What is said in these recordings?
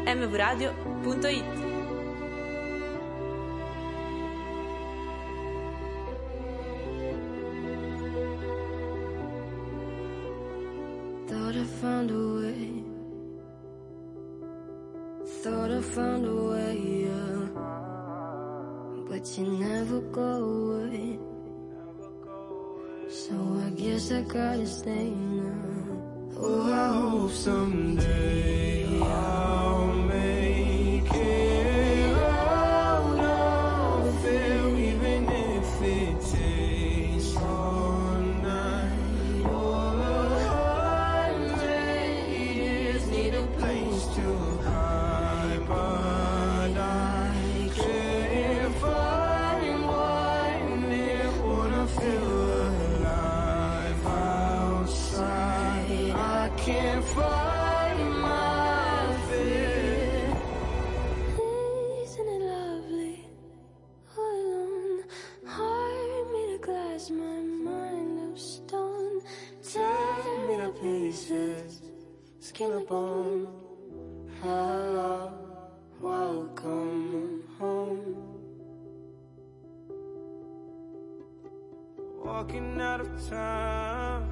mvradio.it. Thought I found a way. Thought I found a way, yeah. But you never go away. So I guess I gotta stay now. Oh, I hope someday I'll make it out of here, even if it takes all night or 100 years. Need a place to hide, but I can't find one near. Wanna feel alive outside. I can't find my fear. Isn't it lovely? All alone, heart made of glass, my mind of stone. Tear me to pieces, skin and bone. Hello, welcome home. Walking out of town,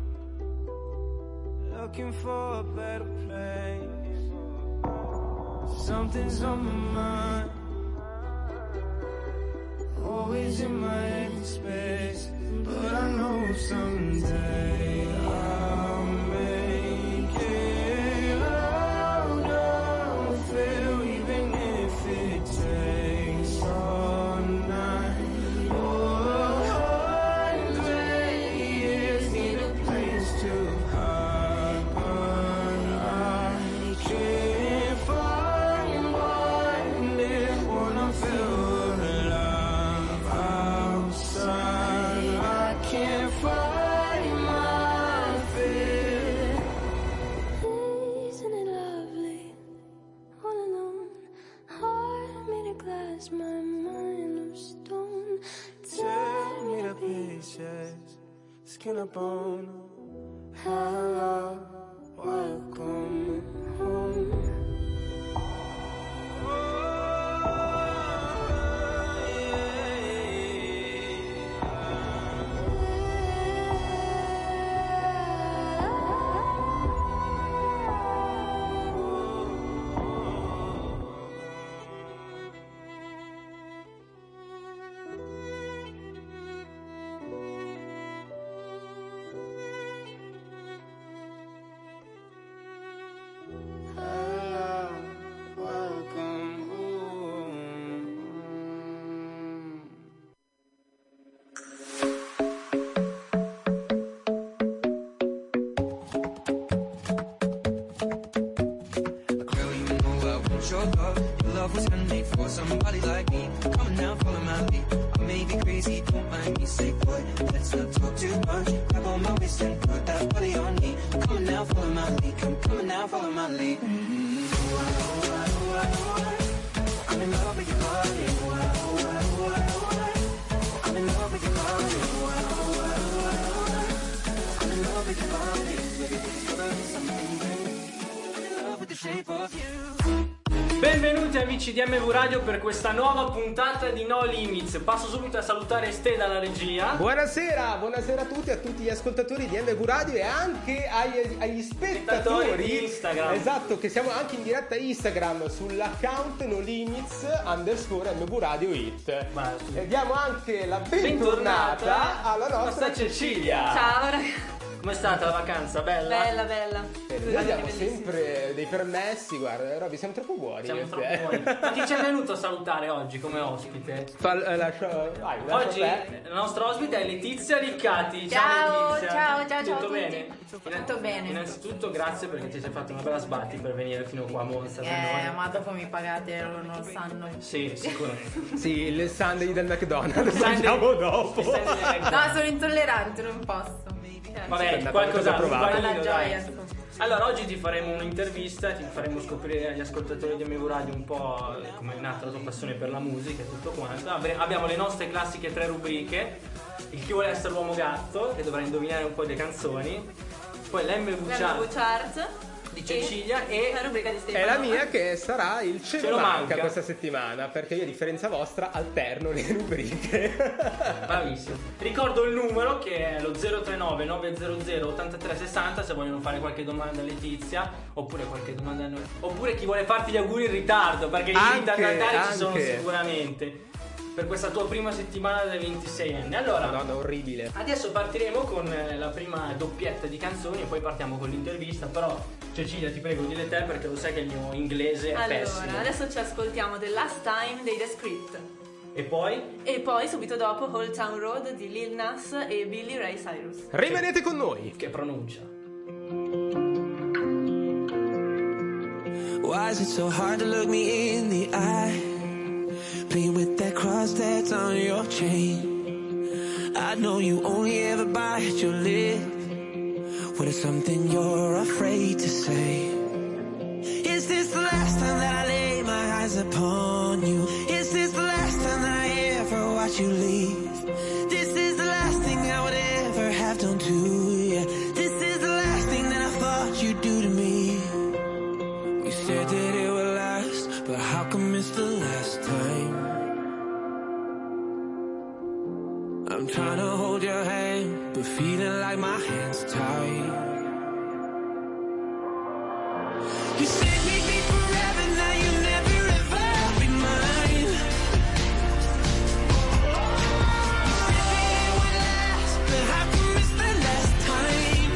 looking for a better place. Something's on my mind, always in my empty space. But I know someday I'll make it out of here, even if it takes all night or 100 years. Need a place to hide, but I can't find one near. Wanna feel alive outside. I can't find my fear. Isn't it lovely? All alone, heart made of glass, my mind of stone. Tear me to pieces, skin and bone. Hello, welcome home. Hello, welcome home. Girl, you know I want your love. Your love was handmade for somebody like me. Come on now, follow my lead. I may be crazy, don't mind me. Say, boy, let's not talk too much. Grab on my waist and put that body on me. Come on now, follow my lead. Come on now, follow my lead. I'm in love with your body. I'm in love with your body. I'm in love with your body. Baby, I'm in love with the shape of you. Benvenuti amici di MV Radio per questa nuova puntata di No Limits. Passo subito a salutare Ste dalla regia. Buonasera, buonasera a tutti gli ascoltatori di MV Radio e anche agli spettatori di Instagram. Esatto, che siamo anche in diretta Instagram sull'account No Limits _ MV Radio It. E diamo anche la bentornata alla nostra Cecilia. Ciao ragazzi. Com'è stata la vacanza? Bella? Bella. Noi abbiamo sempre dei permessi, guarda, Robby, siamo troppo buoni. Siamo troppo buoni. Ma chi ci è venuto a salutare oggi come ospite? Lascio Oggi te. la nostra ospite è Letizia Riccati. Ciao, Letizia. ciao Tutto a tutti. bene? Tutto bene. Innanzitutto grazie perché ti sei fatto una bella sbatti per venire fino qua a Monza. per noi. Ma dopo mi pagate, loro non lo sanno. Sì, sicuramente. Sì, il Sunday del McDonald's Sunday- mangiamo dopo. No, sono intollerante, non posso. Vabbè, qualcosa provato. Alla dai. gioia, insomma. Allora, oggi ti faremo un'intervista, ti faremo scoprire agli ascoltatori di MV Radio un po' come è nata la tua passione per la musica e tutto quanto. Abbiamo le nostre classiche 3 rubriche: il chi vuole essere l'uomo gatto, che dovrà indovinare un po' le canzoni, poi l'MV MV Chart, Chart. di Cecilia e la rubrica di Stefano. è la mia, che sarà il Ce lo manca manca questa settimana, perché io a differenza vostra alterno le rubriche. Bravissimo. Ricordo il numero, che è lo 039 900 8360, se vogliono fare qualche domanda a Letizia, oppure qualche domanda a noi, oppure chi vuole farti gli auguri in ritardo, perché gli inviti a Natale ci sono sicuramente per questa tua prima settimana dai 26 anni. Allora, Madonna, orribile. adesso partiremo con la prima doppietta di canzoni e poi partiamo con l'intervista. Però Cecilia, ti prego, dille te, perché lo sai che il mio inglese è pessimo. Allora, adesso ci ascoltiamo The Last Time dei The Script. E poi? E poi subito dopo Old Town Road di Lil Nas e Billy Ray Cyrus. Rimanete con noi. Che pronuncia. Why is it so hard to look me in the eye? Playing with that cross that's on your chain. I know you only ever bite your lip. What is something you're afraid to say? Is this the last time that I lay my eyes upon you? Is this the last time that I ever watch you leave? This is the last thing I would ever have done to you. This is the last thing that I thought you'd do to me. You said that it would last, but how come it's the last time? I'm trying to hold your hand, but feeling like my hand's tied. You said we'd be forever, now you'll never ever be mine. You said that it would last, but how come it's the last time?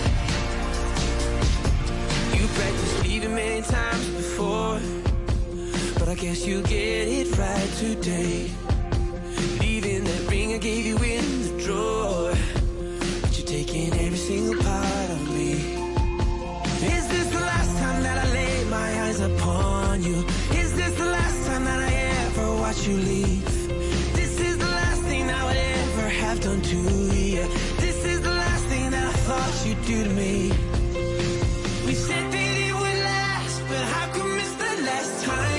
You practiced leaving many times before, but I guess you get it right today. Leaving that ring I gave you in the drawer, but you're taking every single part of me. Is this the last time that I lay my eyes upon you? Is this the last time that I ever watch you leave? This is the last thing I would ever have done to you. This is the last thing that I thought you'd do to me. We said that it would last, but how come it's the last time?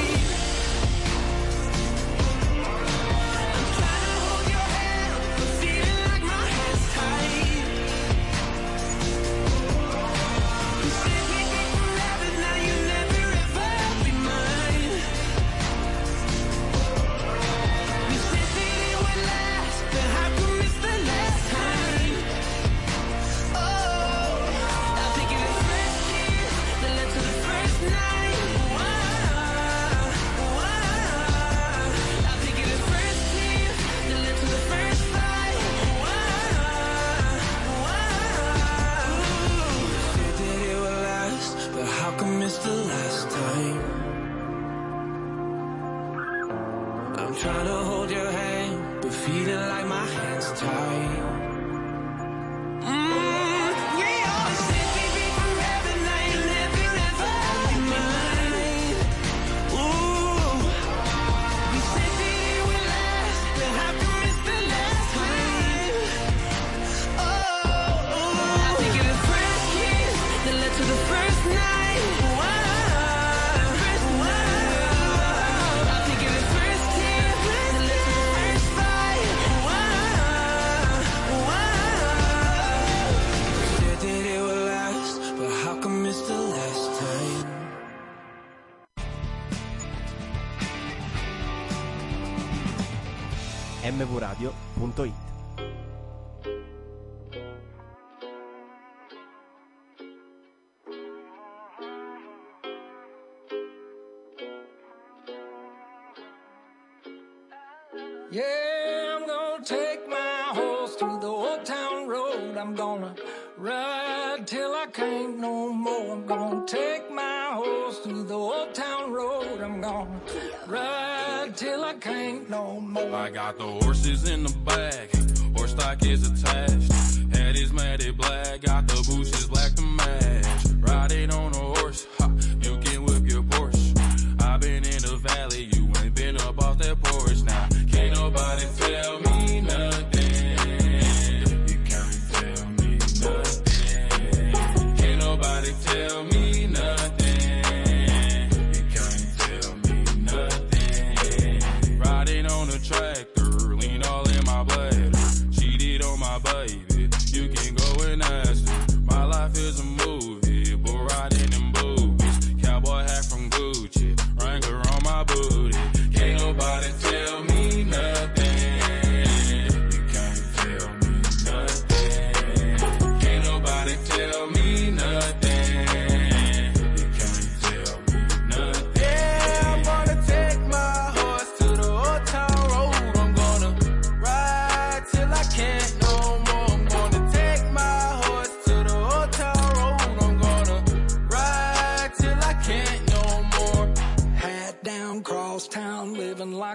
Trying to hold your hand, but feeling like my hand's tied. mvradio.it. Yeah, I'm gonna take my horse through the old town road. I'm gonna ride till I can't no more. I'm gonna take my horse through the old town road. I'm gonna ride till I can't no more. I got the horses in the back, horse stock is attached. Head is matted black, got the bushes black to match. Riding on a horse, ha, you can whip your Porsche. I've been in the valley, you ain't been up off that porch. Now, can't nobody tell me nothing. You can't tell me nothing. Can't nobody tell me nothing. You can't tell me nothing. Riding on a tractor, lean all in my bladder. Cheated on my baby, you can go and ask her. My life is a movie, but riding in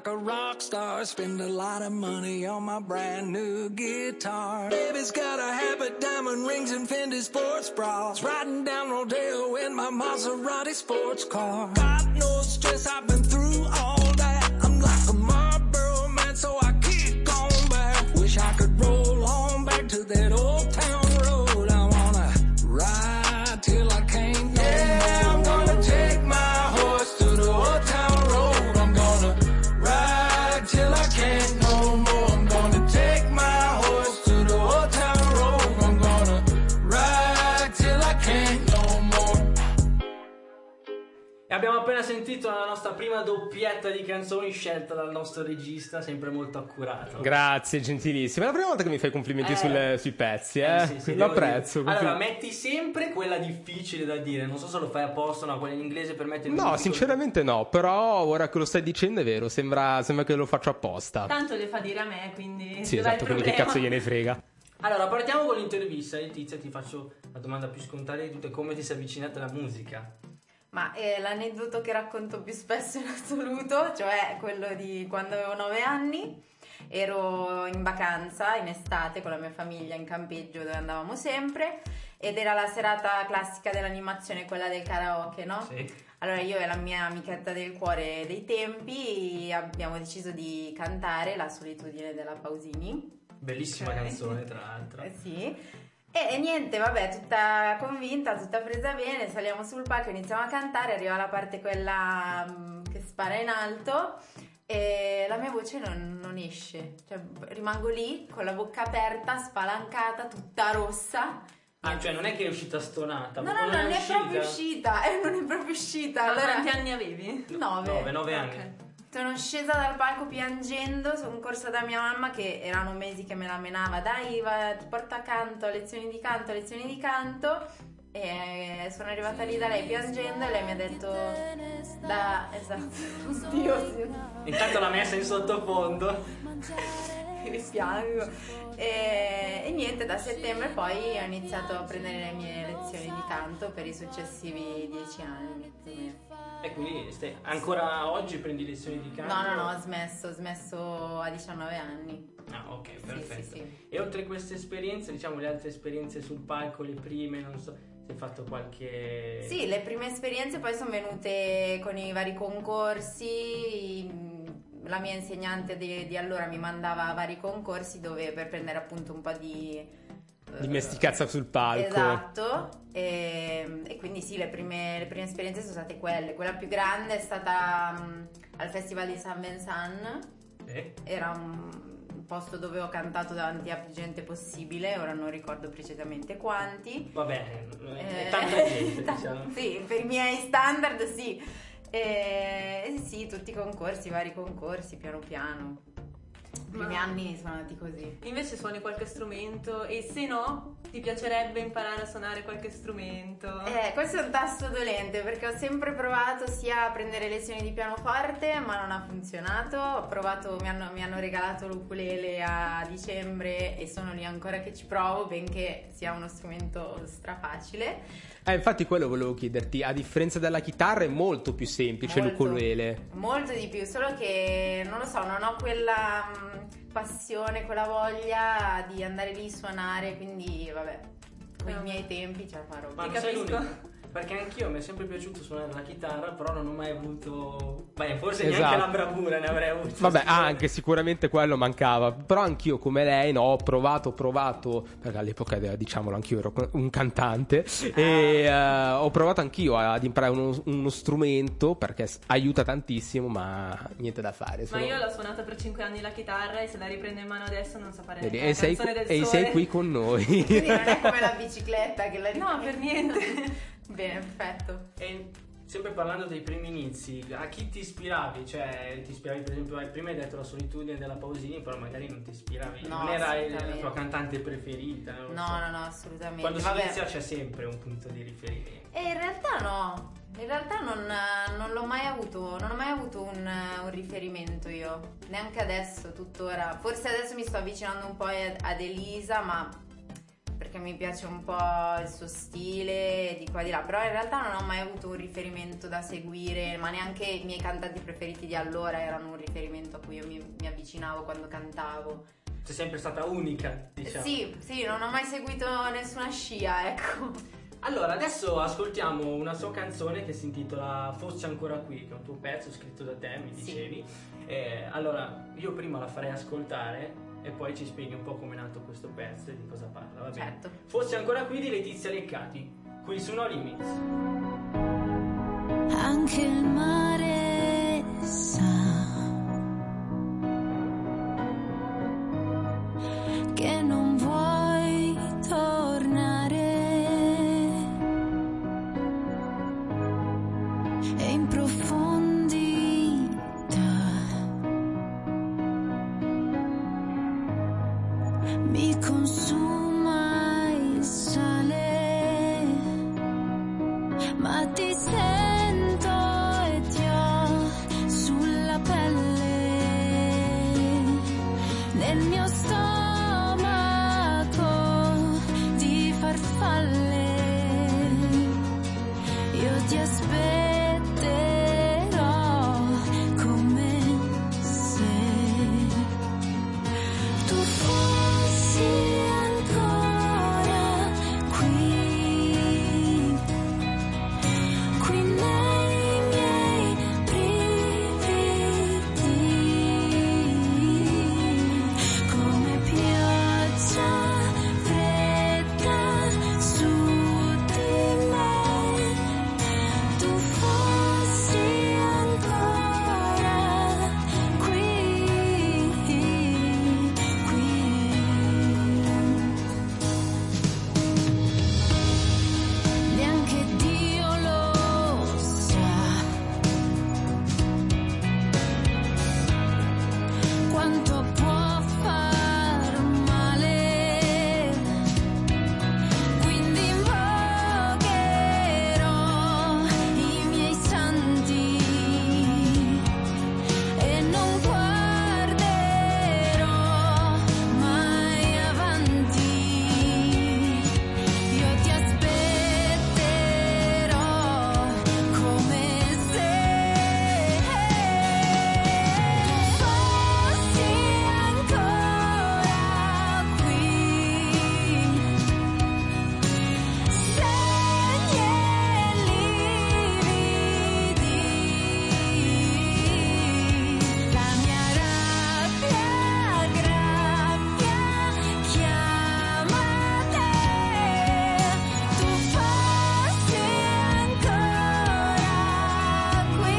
like a rock star. Spend a lot of money on my brand new guitar. Baby's got a habit, diamond rings and Fendi sports bras. Riding down Rodeo in my Maserati sports car. Got no stress, I've been through all that. I'm like a Marlboro man, so I keep going back. Wish I could roll on back to that old town road. I wanna ride till I can't no more. I'm gonna take my horse to the old town road. I'm gonna ride till I can't no more. I'm gonna take my horse to the old town road. I'm gonna ride till I can't no more. E abbiamo appena sentito la nostra prima doppietta di canzoni scelta dal nostro regista, sempre molto accurato. Grazie, gentilissimo. È la prima volta che mi fai complimenti sui pezzi, Sì, lo apprezzo. Allora, metti sempre quella difficile da dire. Non so se lo fai apposta, no, quella in inglese per mettere. No, sinceramente no, però ora che lo stai dicendo è vero, sembra che lo faccio apposta. Tanto le fa dire a me, quindi. Sì, esatto, quindi che cazzo gliene frega. Allora, partiamo con l'intervista. Letizia, ti faccio la domanda più scontata di tutte: come ti sei avvicinata alla musica? Ma l'aneddoto che racconto più spesso in assoluto, cioè quello di quando avevo 9 anni, ero in vacanza in estate con la mia famiglia in campeggio dove andavamo sempre, ed era la serata classica dell'animazione, quella del karaoke, no? Sì. Allora io e la mia amichetta del cuore dei tempi abbiamo deciso di cantare La solitudine della Pausini. Bellissima canzone, tra l'altro. Sì. E niente, vabbè, tutta convinta, tutta presa bene, saliamo sul palco, iniziamo a cantare, arriva la parte quella che spara in alto e la mia voce non esce, cioè rimango lì con la bocca aperta, spalancata, tutta rossa. Ah, cioè non è che è uscita stonata? No, non è proprio uscita, non è proprio uscita. Allora, quanti anni avevi? 9 anni. Okay. Sono scesa dal palco piangendo, sono corsa da mia mamma che erano mesi che me la menava, dai, ti porto a canto, lezioni di canto, e sono arrivata lì da lei piangendo e lei mi ha detto, esatto, oddio. Intanto l'ha messa in sottofondo. Piango. E niente, da settembre poi ho iniziato a prendere le mie lezioni di canto per i successivi 10 anni più o meno. E quindi ancora oggi prendi lezioni di canto? No, ho smesso a 19 anni. Ah, ok, perfetto. Sì. E oltre a queste esperienze, diciamo le altre esperienze sul palco, le prime, non so, se hai fatto qualche... Sì, le prime esperienze poi sono venute con i vari concorsi. La mia insegnante di allora mi mandava a vari concorsi per prendere appunto un po' di dimestichezza sul palco. Esatto. E quindi sì, le prime esperienze sono state quelle. Quella più grande è stata al Festival di San Vincent. Era un posto dove ho cantato davanti a più gente possibile, ora non ricordo precisamente quanti. Vabbè, è tanta gente, diciamo. Sì, per i miei standard sì. Sì, tutti i concorsi, vari concorsi, piano piano. I primi anni sono andati così. Invece suoni qualche strumento? E se no, ti piacerebbe imparare a suonare qualche strumento? Questo è un tasto dolente perché ho sempre provato sia a prendere lezioni di pianoforte, ma non ha funzionato. Ho provato, mi hanno regalato l'ukulele a dicembre e sono lì ancora che ci provo, benché sia uno strumento strafacile. Infatti quello volevo chiederti, a differenza della chitarra è molto più semplice l'ukulele. Molto di più, solo che non lo so, non ho quella passione, quella voglia di andare lì suonare, quindi vabbè, con i miei tempi ce la farò. Ma ti capisco. Perché anch'io mi è sempre piaciuto suonare la chitarra, però non ho mai avuto... Beh, forse neanche la bravura ne avrei avuto. Vabbè, anche sicuramente quello mancava. Però anch'io come lei, no, ho provato, perché all'epoca, diciamolo, anch'io ero un cantante. E ho provato anch'io ad imparare uno strumento, perché aiuta tantissimo, ma niente da fare. Ma io l'ho suonata per 5 anni la chitarra e se la riprendo in mano adesso non so fare niente. E sei qui con noi. Quindi non è come la bicicletta che la riprendi. No, per niente. Bene, perfetto. E sempre parlando dei primi inizi, a chi ti ispiravi? Cioè, ti ispiravi per esempio, prima hai detto La solitudine della Pausini, però magari non ti ispiravi, no, non era la tua cantante preferita? No, assolutamente. Quando si inizia c'è sempre un punto di riferimento. E in realtà no, non l'ho mai avuto, non ho mai avuto un riferimento io, neanche adesso, tuttora. Forse adesso mi sto avvicinando un po' ad Elisa, ma perché mi piace un po' il suo stile di qua e di là, però in realtà non ho mai avuto un riferimento da seguire, ma neanche i miei cantanti preferiti di allora erano un riferimento a cui io mi avvicinavo quando cantavo. Sei sempre stata unica, diciamo. Sì, non ho mai seguito nessuna scia, ecco. Allora, adesso ascoltiamo una sua canzone che si intitola Fossi ancora qui, che è un tuo pezzo scritto da te, mi dicevi. Allora, io prima la farei ascoltare e poi ci spieghi un po' come è nato questo pezzo e di cosa parla, va bene? Certo. Fossi ancora qui di Letizia Leccati, qui su No Limits. Anche il mare sa che non vuoi tornare, e in profondità mi consuma il sale, ma ti sento e ti ho sulla pelle, nel mio stomaco di farfalle. Io ti aspetterò come se tu fossi ancora qui, qui nei miei brividi, come pioggia fredda su di me. Tu fossi ancora qui, neanche Dio lo sa quanto può far male, quindi invocherò i miei santi e non guarderò mai avanti. Io ti aspetterò come se tu fossi ancora qui. Segni e lividi, la mia rabbia graffia chiama te. Tu fossi ancora qui.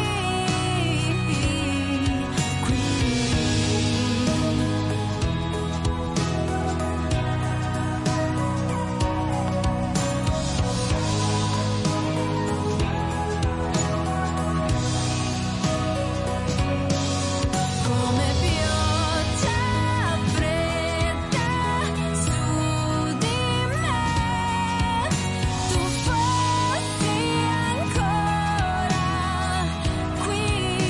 Come pioggia fredda su di me, tu fossi ancora qui.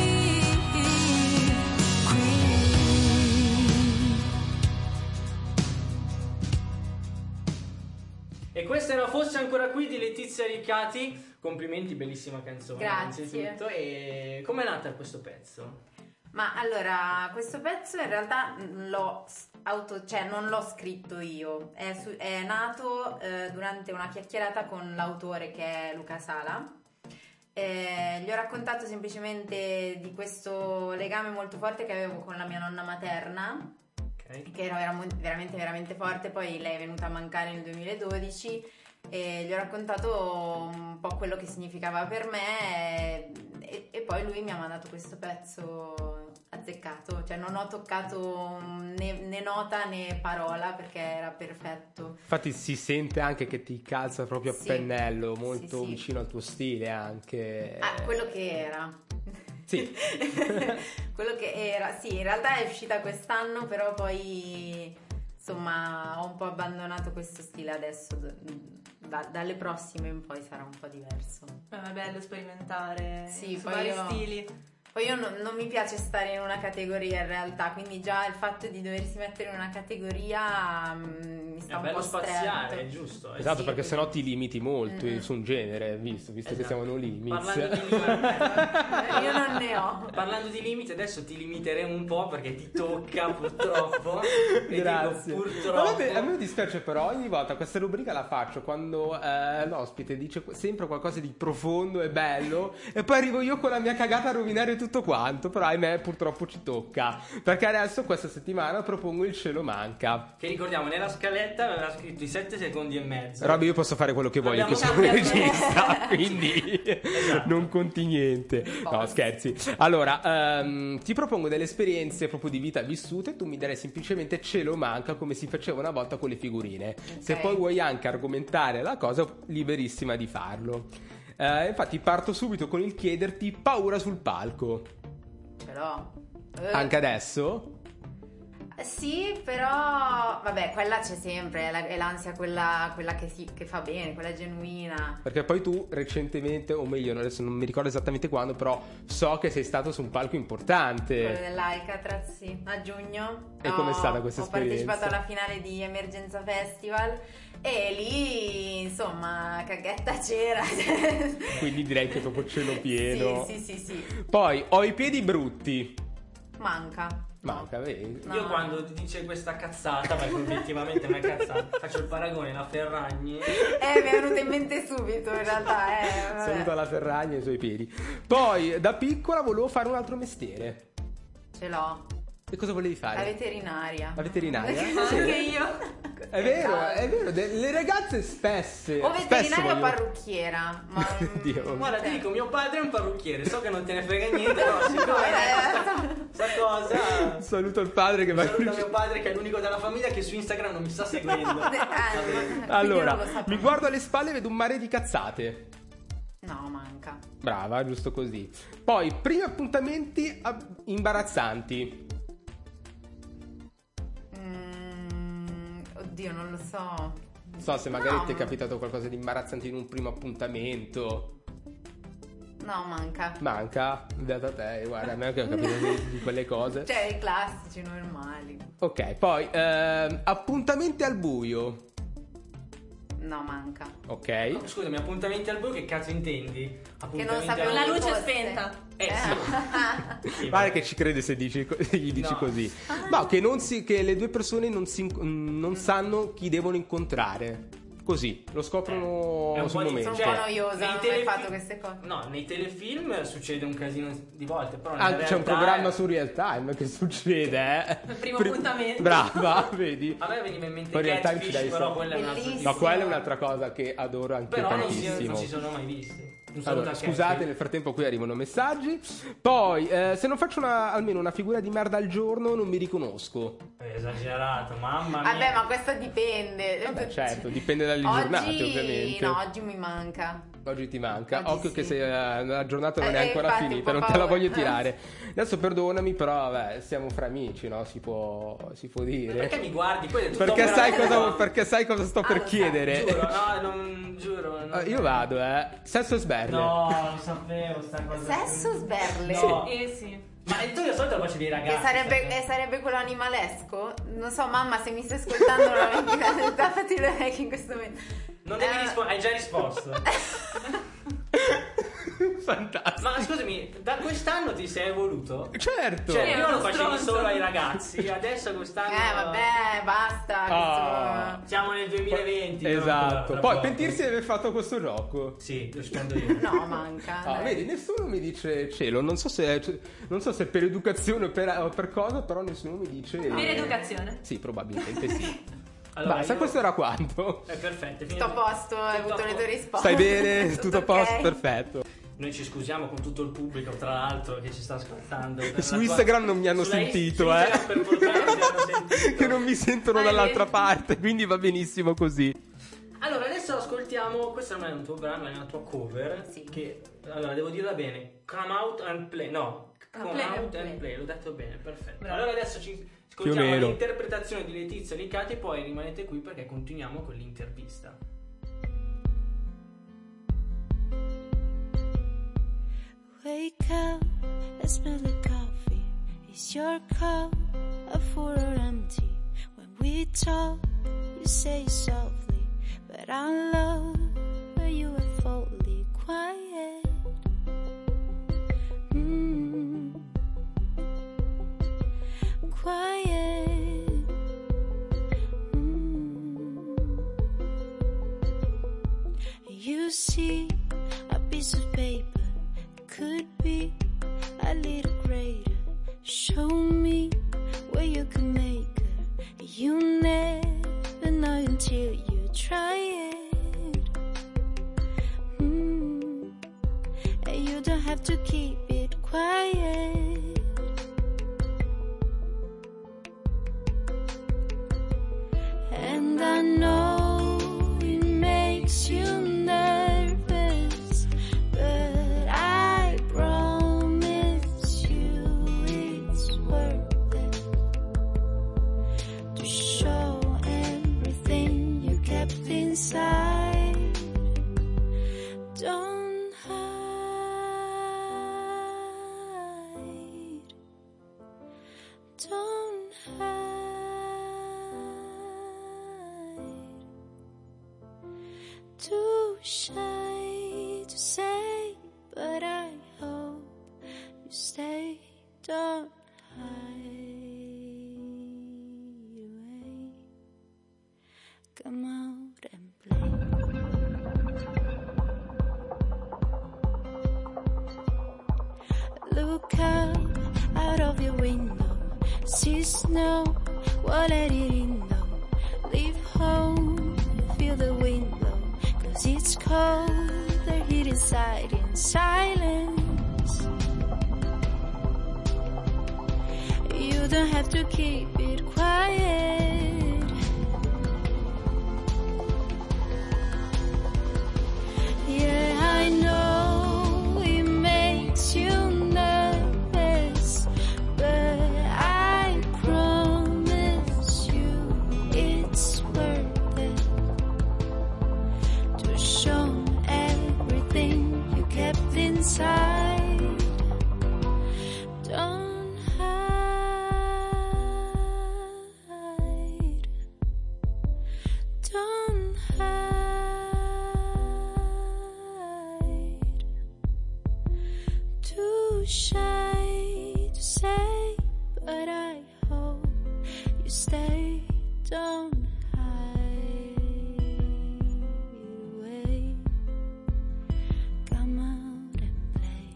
E questa era Fossi ancora qui di Letizia Leccati. Complimenti, bellissima canzone. Grazie. Innanzitutto. E com'è nata questo pezzo? Ma allora, questo pezzo in realtà non l'ho scritto io, è nato durante una chiacchierata con l'autore che è Luca Sala. Gli ho raccontato semplicemente di questo legame molto forte che avevo con la mia nonna materna, Ok. che era veramente veramente forte. Poi lei è venuta a mancare nel 2012 e gli ho raccontato un po' quello che significava per me e poi lui mi ha mandato questo pezzo azzeccato, cioè non ho toccato né nota né parola perché era perfetto. Infatti si sente anche che ti calza proprio a Sì. pennello, molto Sì, sì. vicino al tuo stile anche. Quello che era. Sì. Quello che era, sì, in realtà è uscita quest'anno, però poi insomma ho un po' abbandonato questo stile adesso. Dalle prossime in poi sarà un po' diverso. È bello sperimentare Sì, su poi vari io- stili. Poi io non mi piace stare in una categoria in realtà, quindi già il fatto di doversi mettere in una categoria mi sta un bello po' spaziale, stretto. è giusto. Esatto, sì. perché sennò ti limiti molto su un genere, visto che Esatto. siamo no limits. Parlando di limiti, Io non ne ho. parlando di limiti, adesso ti limiteremo un po' perché ti tocca purtroppo. E Grazie. dico, Ma purtroppo. vabbè, a me dispiace però ogni volta questa rubrica la faccio quando l'ospite dice sempre qualcosa di profondo e bello e poi arrivo io con la mia cagata a rovinare tutto quanto, però ahimè purtroppo ci tocca, perché adesso questa settimana propongo il cielo manca. Che ricordiamo, nella scaletta aveva scritto i 7 secondi e mezzo. Robby, io posso fare quello che voglio, che Abbiamo sono un cambiato. regista, quindi Esatto. non conti niente. No, scherzi. Allora, ti propongo delle esperienze proprio di vita vissute e tu mi darai semplicemente cielo manca come si faceva una volta con le figurine. Se poi vuoi anche argomentare la cosa, liberissima di farlo. Infatti parto subito con il chiederti paura sul palco. Ce l'ho. Anche adesso? Sì, però vabbè, quella c'è sempre, è l'ansia quella che fa bene, quella genuina. Perché poi tu recentemente, o meglio adesso non mi ricordo esattamente quando, però so che sei stato su un palco importante. Quello dell'Alcatraz, sì, a giugno. E com'è stata questa esperienza? Ho partecipato alla finale di Emergenza Festival e lì, insomma, caghetta c'era. Quindi direi che proprio cielo pieno. Sì. Poi ho i piedi brutti. Manca, vedi? No. Io quando dice questa cazzata, perché obiettivamente non è cazzata, faccio il paragone alla Ferragni. mi è venuta in mente subito in realtà. Vabbè. Saluto la Ferragni e i suoi piedi. Poi da piccola volevo fare un altro mestiere. Ce l'ho. E cosa volevi fare? La veterinaria. La veterinaria? Anche io. È vero, le ragazze spesse. O veterinaria o vogliono- parrucchiera. Ma Dio. Guarda, ti dico, mio padre è un parrucchiere, so che non te ne frega niente, però siccome questa cosa. Saluto il padre che va Saluto mio padre che è l'unico della famiglia che su Instagram non mi sta seguendo. Allora, non lo sapevo. mi guardo alle spalle e vedo un mare di cazzate. No, manca. Brava, giusto così. Poi, primi appuntamenti imbarazzanti. Oddio, non lo so. Non so se magari No. ti è capitato qualcosa di imbarazzante in un primo appuntamento. No, manca. Manca? Beata te, guarda, a me che ho capito di quelle cose. Cioè, i classici normali. Ok, poi appuntamenti al buio. No, manca. Ok. Oh, scusami, appuntamenti al buio che cazzo intendi? Che Appuntamenti non sapevo al La buio? luce è fosse. spenta. Sì. Guarda che ci crede se gli dici No. così. No, che le due persone non sanno chi devono incontrare. Così, lo scoprono È un sul po' di- momento. Sono un po' noiosa, Nei non ho mai telefilm- fatto queste cose. No, nei telefilm succede un casino di volte, però nella Anche c'è un realtà programma è- su Real Time che succede, Il primo appuntamento. Brava, vedi? A me veniva in mente Poi Real Time ci Catfish, dai però so- quella è un'altra Bellissimo. No, quella è un'altra cosa che adoro anche Però non tantissimo. si sono mai visti. Un saluto Allora, a scusate, Catfish. nel frattempo qui arrivano messaggi. Poi, se non faccio almeno una figura di merda al giorno, non mi riconosco. È esagerato, mamma mia. Vabbè, ma questo dipende. Vabbè, certo, dipende dalle giornate, ovviamente. No, oggi mi manca. Oggi ti manca. Oggi Occhio sì. che se la giornata non è ancora infatti, finita, un po' non te la paura. voglio tirare. Adesso perdonami, però vabbè, siamo fra amici, no? Si può dire. Perché mi guardi? Poi è tutto Perché opera sai tua. cosa, perché sai cosa sto per lo sai, chiedere. Giuro, no, non giuro. non- Io vado, Sesso e sberle. No, lo sapevo sta cosa. Sesso sberle? No. Sì. Ma tu di solito lo facevi ai Che ragazzi. sarebbe quello animalesco? Non so, mamma, se mi stai ascoltando, non mi tappati le orecchie in questo momento. Non devi rispondere, hai già risposto. Fantastico. Ma scusami, da quest'anno ti sei evoluto? Certo. Cioè, È prima lo uno facevi stronzo. solo ai ragazzi, adesso quest'anno. Vabbè, basta. Ah. Siamo nel 2020. non Esatto. tra Poi poco. pentirsi di aver fatto questo gioco. Sì, rispondo io. No, manca. Ah, vedi, nessuno mi dice cielo. Non so se per educazione o per cosa, però nessuno mi dice. Per educazione. Sì, probabilmente sì. Allora, Basta, io- questo era quanto. È perfetto, è Tutto a finito. posto, hai Tutto avuto a le tue posto. risposte. Stai bene? Tutto a posto? ok. Perfetto. Noi ci scusiamo con tutto il pubblico, tra l'altro, che ci sta ascoltando. Per Su la tua- Instagram non mi hanno Sulla sentito, su Instagram per fortuna non mi hanno sentito. Che non mi sentono Ah, dall'altra vedi? parte, quindi va benissimo così. Allora, adesso ascoltiamo. Questo non è un tuo brano, è una tua cover. Sì. Che allora devo dirla bene. Come out and play. No, come Play and out play. and play. L'ho detto bene, perfetto. Bravo. Allora adesso ci Più o ascoltiamo meno. l'interpretazione di Letizia Licati. Poi rimanete qui perché continuiamo con l'intervista. Wake up, let's smell the coffee. Is your cup full or empty? When we talk, you you say softly, but I love where you are fully quiet. Quiet. You see a piece of paper, could be a little greater. Show me where you can make her. You never know until you try it. And you don't have to keep it quiet. And I know it makes you nervous, but I promise you it's worth it to show everything you kept inside. Don't hide. Don't hide. Too shy to say, but I hope you stay. Don't hide away. Come out and play. Look out of your window, see snow, well let it in though. Leave home, feel the wind blow, 'cause it's cold, they're here inside in silence. You don't have to keep it quiet. Yeah, I know it makes you nervous, but I promise you it's worth it to show everything you kept inside. Don't hide. Don't hide. Too shy to say, but I hope you stay. Don't hide away. Come out and play.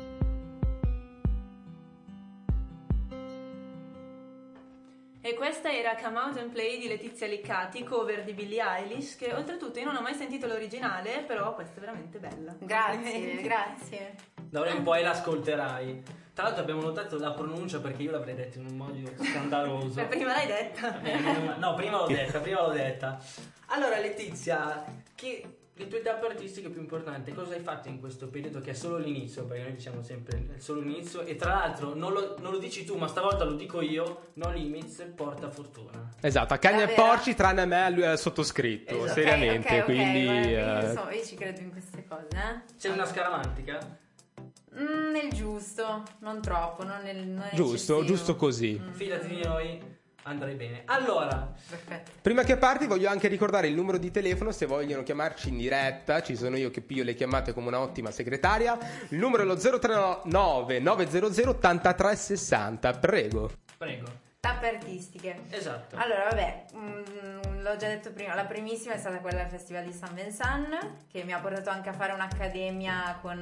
E questa era Come Out and Play di Letizia Liccati, cover di Billie Eilish, che oltretutto io non ho mai sentito l'originale, però questa è veramente bella. Grazie, grazie. Da ora in poi l'ascolterai. Tra l'altro abbiamo notato la pronuncia, perché io l'avrei detta in un modo scandaloso. Beh, prima l'hai detta. No, prima l'ho detta. Allora Letizia, le tue tappe artistiche più importanti, cosa hai fatto in questo periodo che è solo l'inizio? Perché noi diciamo sempre è solo l'inizio, e tra l'altro non lo dici tu, ma stavolta lo dico io: No Limits porta fortuna. Esatto, a cani e porci, tranne a me, a lui è sottoscritto, Esatto. seriamente, Ok, quindi io ci credo in queste cose, C'è una scaramantica? Nel giusto, non troppo, non giusto eccessivo. così. Fidati di noi, andrai bene. Allora, Perfetto. Prima che parti voglio anche ricordare il numero di telefono se vogliono chiamarci in diretta. Ci sono io che piglio le chiamate come una ottima segretaria. Il numero è lo 039 900 8360. Prego. Tappe artistiche. Esatto. Allora, vabbè, l'ho già detto prima, la primissima è stata quella del Festival di San Vincent, che mi ha portato anche a fare un'accademia con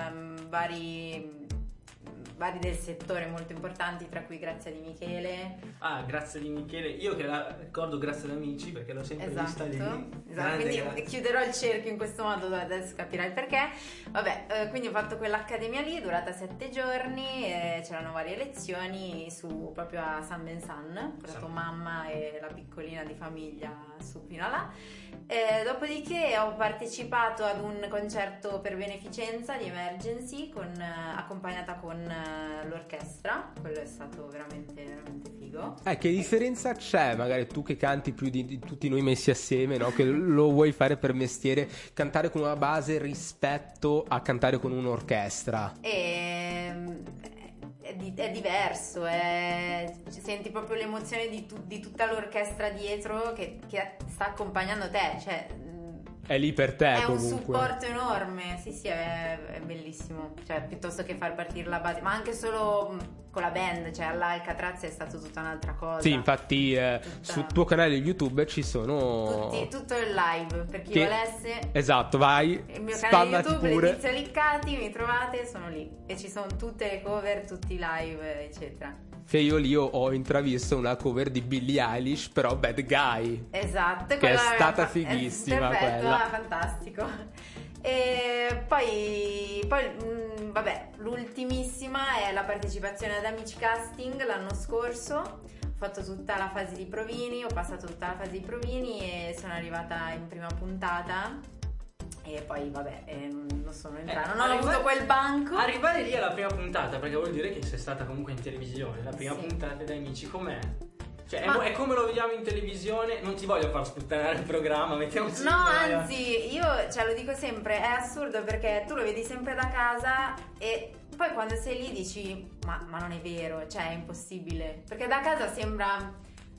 vari del settore molto importanti, tra cui Grazia Di Michele. Ah, Grazia Di Michele, io che la ricordo Grazia d'Amici, perché l'ho sempre vista lì. Esatto, quindi chiuderò il cerchio in questo modo, adesso capirai il perché. Vabbè, quindi ho fatto quell'accademia lì, durata 7 giorni, c'erano varie lezioni proprio a San Vincent, ho portato mamma e la piccolina di famiglia su fino a là. Dopodiché ho partecipato ad un concerto per beneficenza di Emergency accompagnata con l'orchestra. Quello è stato veramente, veramente figo. Che differenza c'è, magari tu che canti più di tutti noi messi assieme, no? Che lo vuoi fare per mestiere, cantare con una base rispetto a cantare con un'orchestra? è diverso, senti proprio l'emozione di tutta l'orchestra dietro che sta accompagnando te, cioè è lì per te è comunque. un supporto enorme, sì, è bellissimo, cioè piuttosto che far partire la base, ma anche solo con la band, cioè all'Alcatraz è stato tutta un'altra cosa. Sì, infatti sul tuo canale YouTube ci sono tutto il live, per chi volesse. Esatto, vai, Il mio canale spannati YouTube, pure. Letizia Liccati, mi trovate, sono lì e ci sono tutte le cover, tutti i live, eccetera. Che io lì ho intravisto una cover di Billie Eilish, però Bad Guy. Esatto, che è stata fighissima, perfetto, quella. fantastico. E poi vabbè, l'ultimissima è la partecipazione ad Amici Casting l'anno scorso. Ho fatto tutta la fase di provini, ho passato tutta la fase di provini e sono arrivata in prima puntata. E poi vabbè, non sono entrata, non ho avuto quel banco. Arrivare lì alla prima puntata, perché vuol dire che sei stata comunque in televisione. La prima puntata dai Amici, com'è? Cioè, è come lo vediamo in televisione. Non ti voglio far sputtanare il programma, mettiamoci. No, anzi, io lo dico sempre, è assurdo perché tu lo vedi sempre da casa e poi quando sei lì dici ma non è vero, cioè è impossibile, perché da casa sembra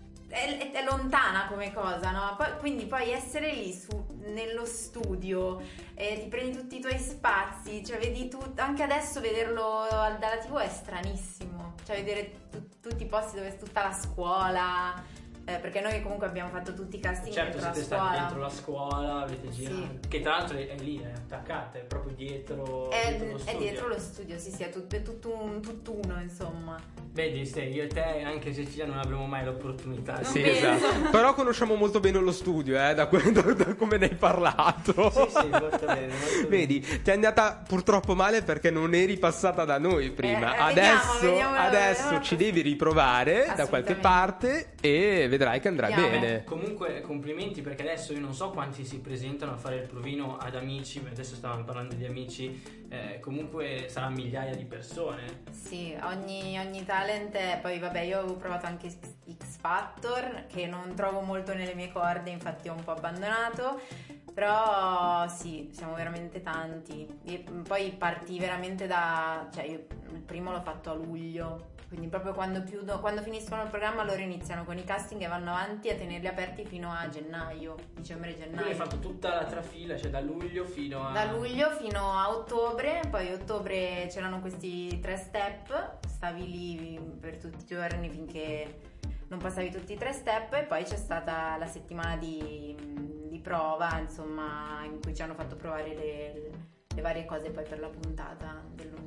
è lontana come cosa, no? Quindi poi essere lì nello studio, ti prendi tutti i tuoi spazi, cioè vedi tutto. Anche adesso vederlo dalla TV è stranissimo, cioè vedere tutti i posti dove è tutta la scuola, perché noi comunque abbiamo fatto tutti i casting dentro la siete scuola. stati dentro la scuola, avete girato, Sì. che tra l'altro è lì, è attaccata, è proprio dietro lo studio. È dietro lo studio, sì, è tutto un tutt'uno, insomma. Vedi, io e te, anche Cecilia, non avremo mai l'opportunità. Sì, esatto. Però conosciamo molto bene lo studio, da come ne hai parlato. Sì, molto bene. Vedi, ti è andata purtroppo male perché non eri passata da noi prima. Vediamo, Adesso ci devi riprovare da qualche parte e vedrai che andrà bene. Comunque complimenti, perché adesso io non so quanti si presentano a fare il provino ad Amici. Adesso stavamo parlando di Amici, comunque saranno migliaia di persone. Sì, ogni talent. Poi vabbè, io avevo provato anche X Factor, che non trovo molto nelle mie corde, infatti ho un po' abbandonato. Però sì, siamo veramente tanti. E poi partì veramente cioè io il primo l'ho fatto a luglio, quindi proprio quando finiscono il programma loro iniziano con i casting e vanno avanti a tenerli aperti fino a dicembre-gennaio. Quindi hai fatto tutta la trafila, cioè da luglio fino a ottobre. Poi a ottobre c'erano questi 3 step, stavi lì per tutti i giorni finché non passavi tutti i 3 step, e poi c'è stata la settimana di prova, insomma, in cui ci hanno fatto provare le varie cose poi per la puntata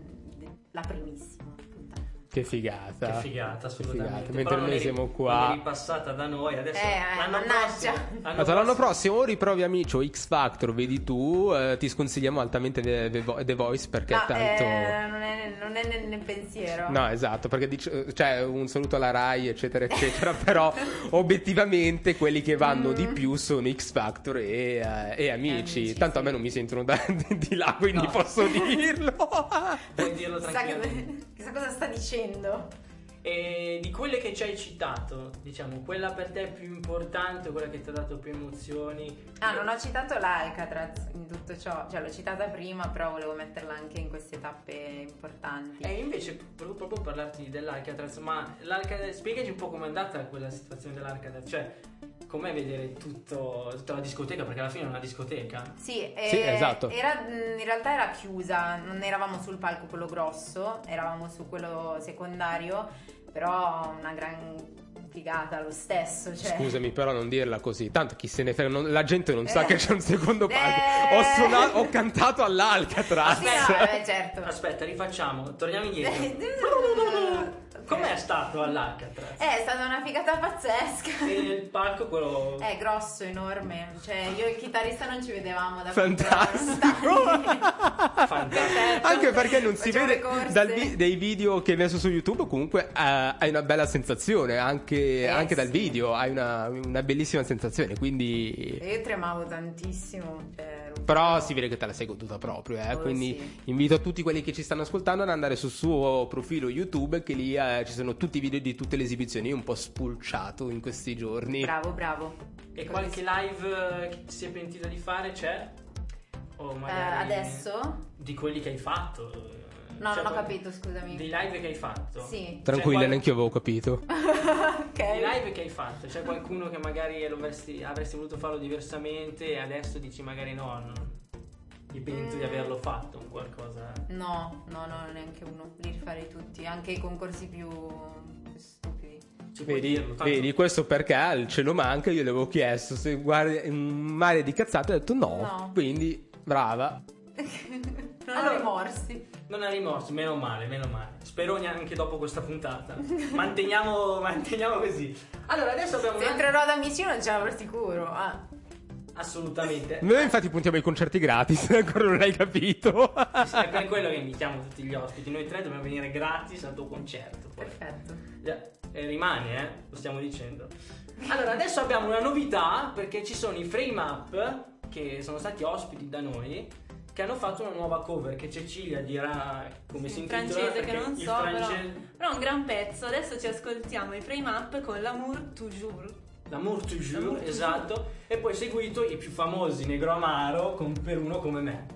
la primissima puntata. Che figata. Che figata, assolutamente. Mentre però noi siamo qua. Non eri passata da noi, adesso mannaggia. L'anno prossimo o riprovi Amici o X Factor, vedi tu, ti sconsigliamo altamente The Voice perché tanto non è nel pensiero. No, esatto, perché cioè un saluto alla Rai eccetera eccetera, però obiettivamente quelli che vanno di più sono X Factor e Amici. Tanto a me non mi sentono di là, quindi posso dirlo. Puoi dirlo tranquillamente. Chissà cosa sta dicendo. E di quelle che ci hai citato, diciamo, quella per te più importante, quella che ti ha dato più emozioni? Non ho citato l'Alcatraz in tutto ciò, cioè l'ho citata prima, però volevo metterla anche in queste tappe importanti. E invece volevo proprio parlarti dell'Alcatraz, ma spiegaci un po' com'è andata quella situazione dell'Alcatraz, cioè com'è vedere tutta la discoteca, perché alla fine è una discoteca. Sì, esatto. In realtà era chiusa, non eravamo sul palco quello grosso, eravamo su quello secondario, però una gran figata lo stesso, cioè. Scusami, però non dirla così, tanto chi se ne frega, la gente non sa che c'è un secondo palco. Ho cantato all'Alcatraz. Certo. Aspetta, rifacciamo, torniamo indietro. Com'è stato all'Alcatraz? È stata una figata pazzesca. E il palco quello è grosso, enorme, cioè io e il chitarrista non ci vedevamo da fantastico. Anche perché non si vede dei video che hai messo su YouTube, comunque hai una bella sensazione anche dal video, hai una bellissima sensazione, quindi io tremavo tantissimo, però si vede che te la sei goduta proprio, quindi invito tutti quelli che ci stanno ascoltando ad andare sul suo profilo YouTube, che lì ci sono tutti i video di tutte le esibizioni. Io un po' spulciato in questi giorni. Bravo. E qualche live che ti sei pentita di fare c'è? O magari adesso? Di quelli che hai fatto? No, non ho capito, scusami. Dei live che hai fatto? Sì. Tranquilla, neanche io avevo capito. Ok. Dei live che hai fatto? C'è qualcuno che magari avresti voluto farlo diversamente e adesso dici magari no, mi pento di averlo fatto, un qualcosa? No, neanche uno. Li rifarei tutti, anche i concorsi più stupidi. Ci puoi dirlo? Tanto- Vedi, questo perché al Ce lo manca, io le avevo chiesto se guardi un mare di cazzate, ho detto no. Quindi brava. Non ho rimorsi. Non ha rimorsi, meno male. Spero neanche dopo questa puntata. Manteniamo così. Allora, adesso abbiamo Se entrerò ad amici non ce l'avrò sicuro. Assolutamente. Noi infatti puntiamo ai concerti gratis, ancora non hai capito. È per quello che invitiamo tutti gli ospiti. Noi tre dobbiamo venire gratis al tuo concerto. Poi. Perfetto. Rimane, lo stiamo dicendo. Allora, adesso abbiamo una novità, perché ci sono i Frame Up che sono stati ospiti da noi, che hanno fatto una nuova cover che Cecilia dirà come si intitola, francese che perché non il so, francese... però è un gran pezzo. Adesso ci ascoltiamo i Frame Up con L'amour toujours. L'amour toujours, esatto. E poi seguito i più famosi Negro Amaro con Per uno come me.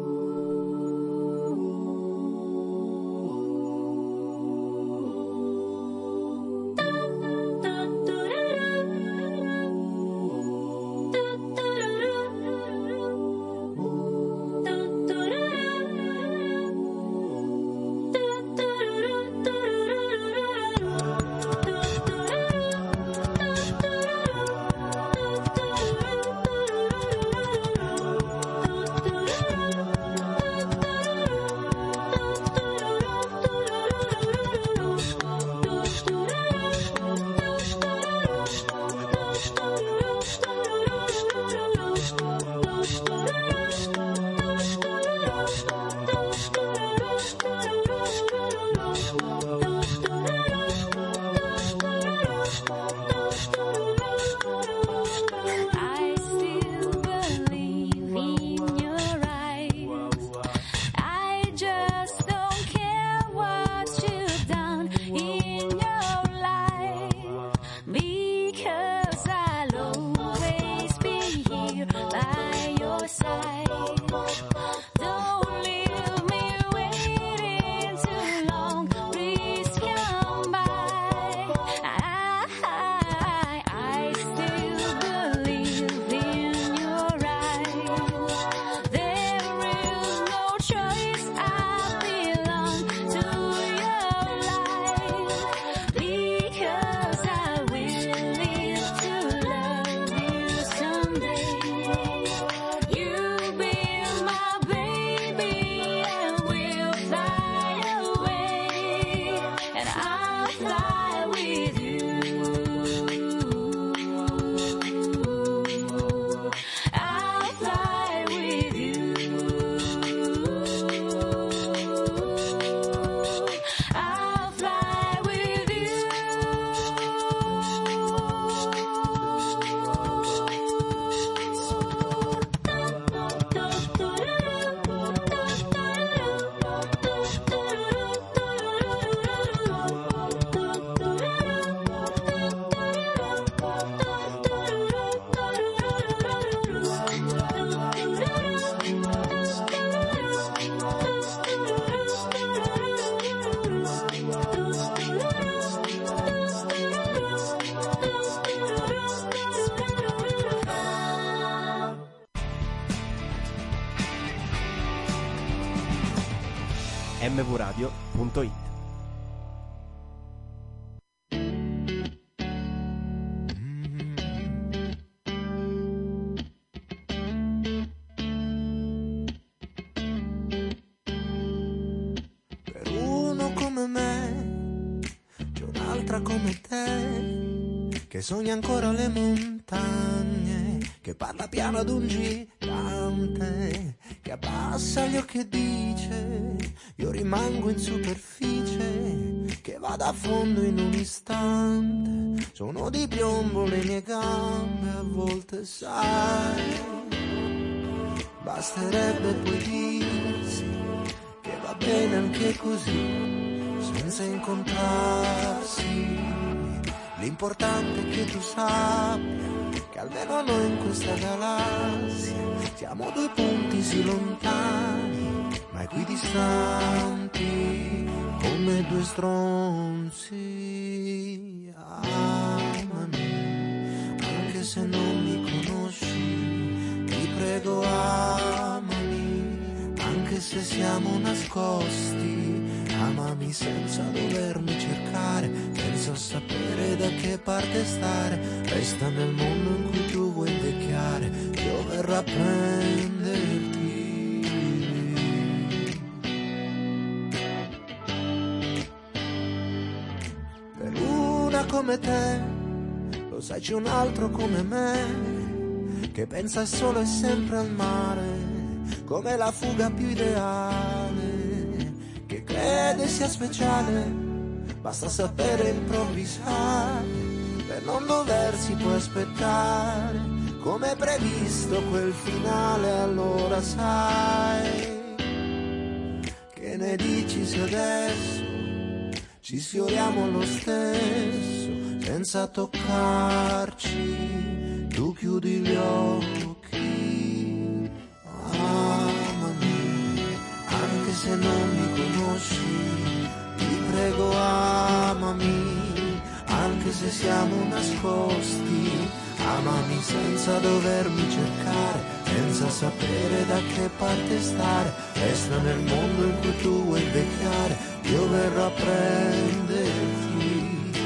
mvradio.it. Per uno come me c'è un'altra come te che sogna ancora le montagne, che parla piano ad un gigante, che abbassa gli occhi e dice io rimango in superficie, che vada a fondo in un istante, sono di piombo le mie gambe, a volte sai, basterebbe poi dirsi che va bene anche così, senza incontrarsi, l'importante è che tu sappia che almeno noi in questa galassia siamo due punti sì lontani, ma equidistanti. come due stronzi. Amami, anche se non mi conosci, ti prego amami, anche se siamo nascosti. Amami senza dovermi cercare, senza sapere da che parte stare. Resta nel mondo in cui tu vuoi invecchiare, io verrò a prenderti. Per una come te, lo sai c'è un altro come me, che pensa solo e sempre al mare, come la fuga più ideale, che crede sia speciale, basta sapere improvvisare, per non doversi poi aspettare, come previsto quel finale. Allora sai, che ne dici se adesso ci sfioriamo lo stesso, senza toccarci, tu chiudi gli occhi. Amami, anche se non mi conosci, ti prego amami, anche se siamo nascosti. Amami senza dovermi cercare, senza sapere da che parte stare. Resta nel mondo in cui tu vuoi invecchiare, io verrò a prenderti.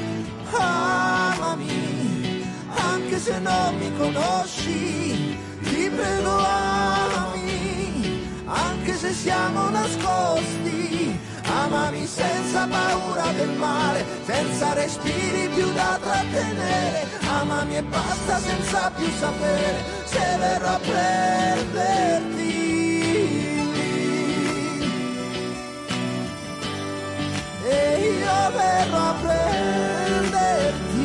Amami, anche se non mi conosci, ti prego amami, anche se siamo nascosti. Amami senza paura del male, senza respiri più da trattenere. Amami e basta senza più sapere se verrò a prenderti. E io verrò a prenderti.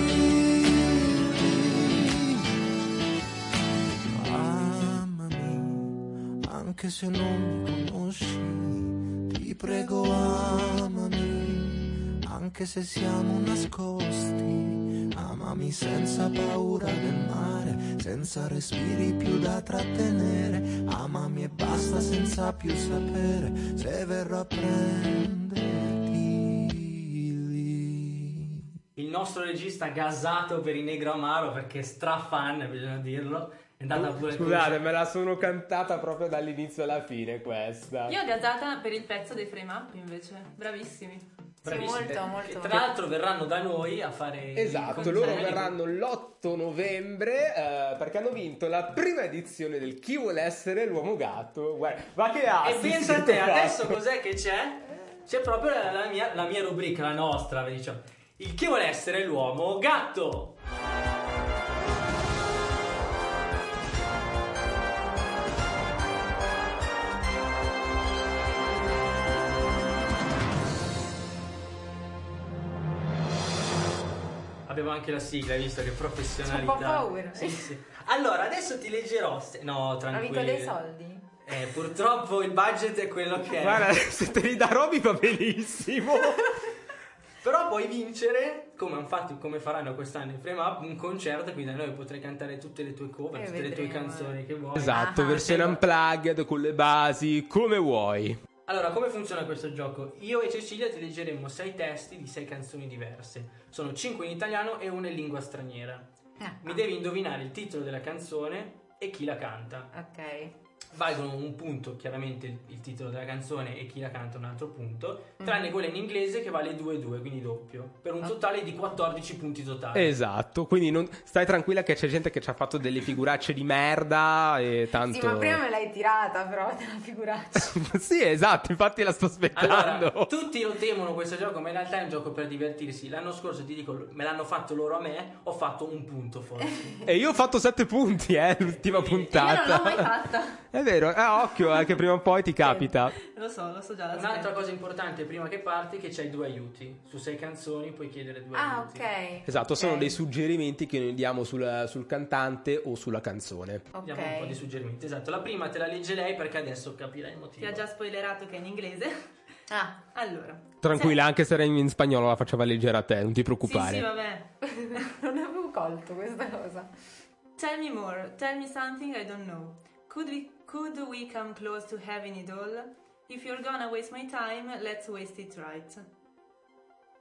Amami, anche se non mi conosci, ti prego amami, anche se siamo nascosti. Amami senza paura del mare, senza respiri più da trattenere. Amami e basta senza più sapere se verrò a prenderti lì. Il nostro regista gasato per il Negro Amaro, perché è strafan, bisogna dirlo. È andata pure. Scusate, me la sono cantata proprio dall'inizio alla fine questa. Io ho gasata per il pezzo dei frame up invece. Bravissimi. Bravissimi. Sì, molto. Tra l'altro verranno da noi a fare. Esatto, loro verranno l'8 novembre perché hanno vinto la prima edizione del Chi vuole essere l'uomo gatto. Guarda, ma che E pensa a te, adesso cos'è che c'è? C'è proprio la mia rubrica, la nostra, diciamo. Il Chi vuole essere l'uomo gatto. Avevo anche la sigla, hai visto che professionalità. C'ho un po' paura. Sì. Allora, adesso ti leggerò. No, tranquillo. Ho vinto dei soldi? Purtroppo il budget è quello che è. Guarda, se te li darò mi va benissimo. Però puoi vincere, come hanno fatto, come faranno quest'anno in Frame Up, un concerto, quindi da noi potrai cantare tutte le tue cover, tutte le tue canzoni che vuoi. Esatto, versione unplugged con le basi, come vuoi. Allora, come funziona questo gioco? Io e Cecilia ti leggeremo 6 testi di 6 canzoni diverse. Sono 5 in italiano e 1 in lingua straniera. Mi devi indovinare il titolo della canzone e chi la canta. Ok. Valgono un punto, chiaramente, il titolo della canzone, e chi la canta un altro punto, tranne quella in inglese che vale 2-2, quindi doppio, per un totale di 14 punti totali. Esatto, quindi stai tranquilla che c'è gente che ci ha fatto delle figuracce di merda e tanto... Sì, ma prima me l'hai tirata, però, della figuraccia. Sì, esatto, infatti la sto aspettando. Allora, tutti lo temono questo gioco, ma in realtà è un gioco per divertirsi. L'anno scorso, ti dico, me l'hanno fatto loro a me, ho fatto un punto forse. E io ho fatto 7 punti, l'ultima puntata. Io non l'ho mai fatta. È vero, occhio, che prima o poi ti capita. Lo so già. Un'altra cosa importante prima che parti è che c'hai 2 aiuti. Su 6 canzoni puoi chiedere 2 aiuti. Ok. Esatto, sono dei suggerimenti che noi diamo sul cantante o sulla canzone. Diamo un po' di suggerimenti. Esatto, la prima te la legge lei perché adesso capirai il motivo. Ti ha già spoilerato che è in inglese. Allora. Tranquilla, anche se era in spagnolo la faceva leggere a te, non ti preoccupare. Sì, vabbè. Non avevo colto questa cosa. Tell me more, tell me something I don't know. Could we come close to having it all? If you're gonna waste my time, let's waste it right.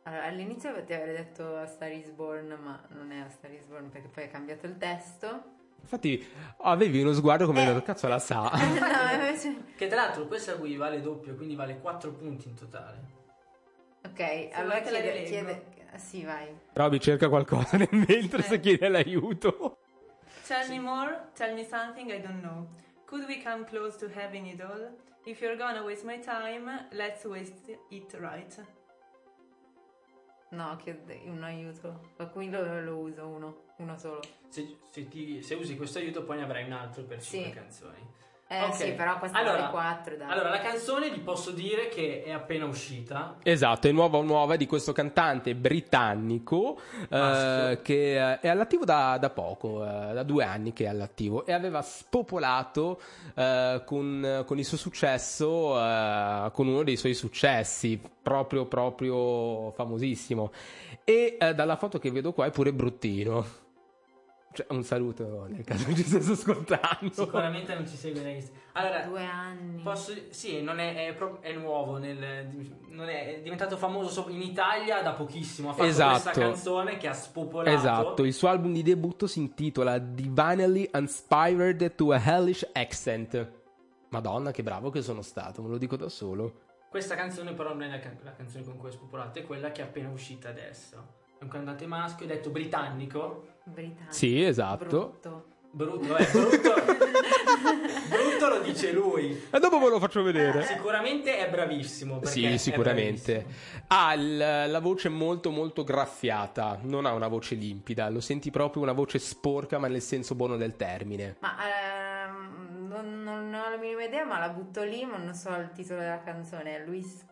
Allora, all'inizio ti avrei detto A Star Is Born, ma non è A Star Is Born perché poi hai cambiato il testo. Infatti avevi uno sguardo come detto, cazzo la sa. No, invece... Che tra l'altro questa qui vale doppio, quindi vale 4 punti in totale. Ok, allora chiede... Sì, vai. Roby cerca qualcosa nel mentre se chiede l'aiuto. Tell me more, tell me something I don't know. Could we come close to having it all? If you're gonna waste my time, let's waste it right. No, chiede un aiuto. Qui lo uso uno solo. Se usi questo aiuto poi ne avrai un altro per 5 canzoni. Okay. Sì, però questa vale 4, dai. Allora, la canzone vi posso dire che è appena uscita. Esatto, è nuova di questo cantante britannico che è all'attivo da poco, da 2 anni che è all'attivo, e aveva spopolato con il suo successo, con uno dei suoi successi proprio famosissimo. E dalla foto che vedo qua è pure bruttino. Cioè, un saluto nel caso ci stesse ascoltando. Sicuramente non ci segue lei. Allora, 2 anni. Sì, non è nuovo. Non è diventato famoso in Italia da pochissimo. Ha fatto questa canzone che ha spopolato. Esatto, il suo album di debutto si intitola Divinely Inspired to a Hellish Accent. Madonna, che bravo che sono stato, me lo dico da solo. Questa canzone, però, non è la canzone con cui è spopolato, è quella che è appena uscita adesso. È un cantante maschio, detto britannico. Sì, esatto. Brutto lo dice lui. E dopo ve lo faccio vedere. Sicuramente è bravissimo. Sì, sicuramente. Ha la voce molto molto graffiata. Non ha una voce limpida. Lo senti proprio una voce sporca, ma nel senso buono del termine. Ma non ho la minima idea, ma la butto lì, ma non so il titolo della canzone. È Luis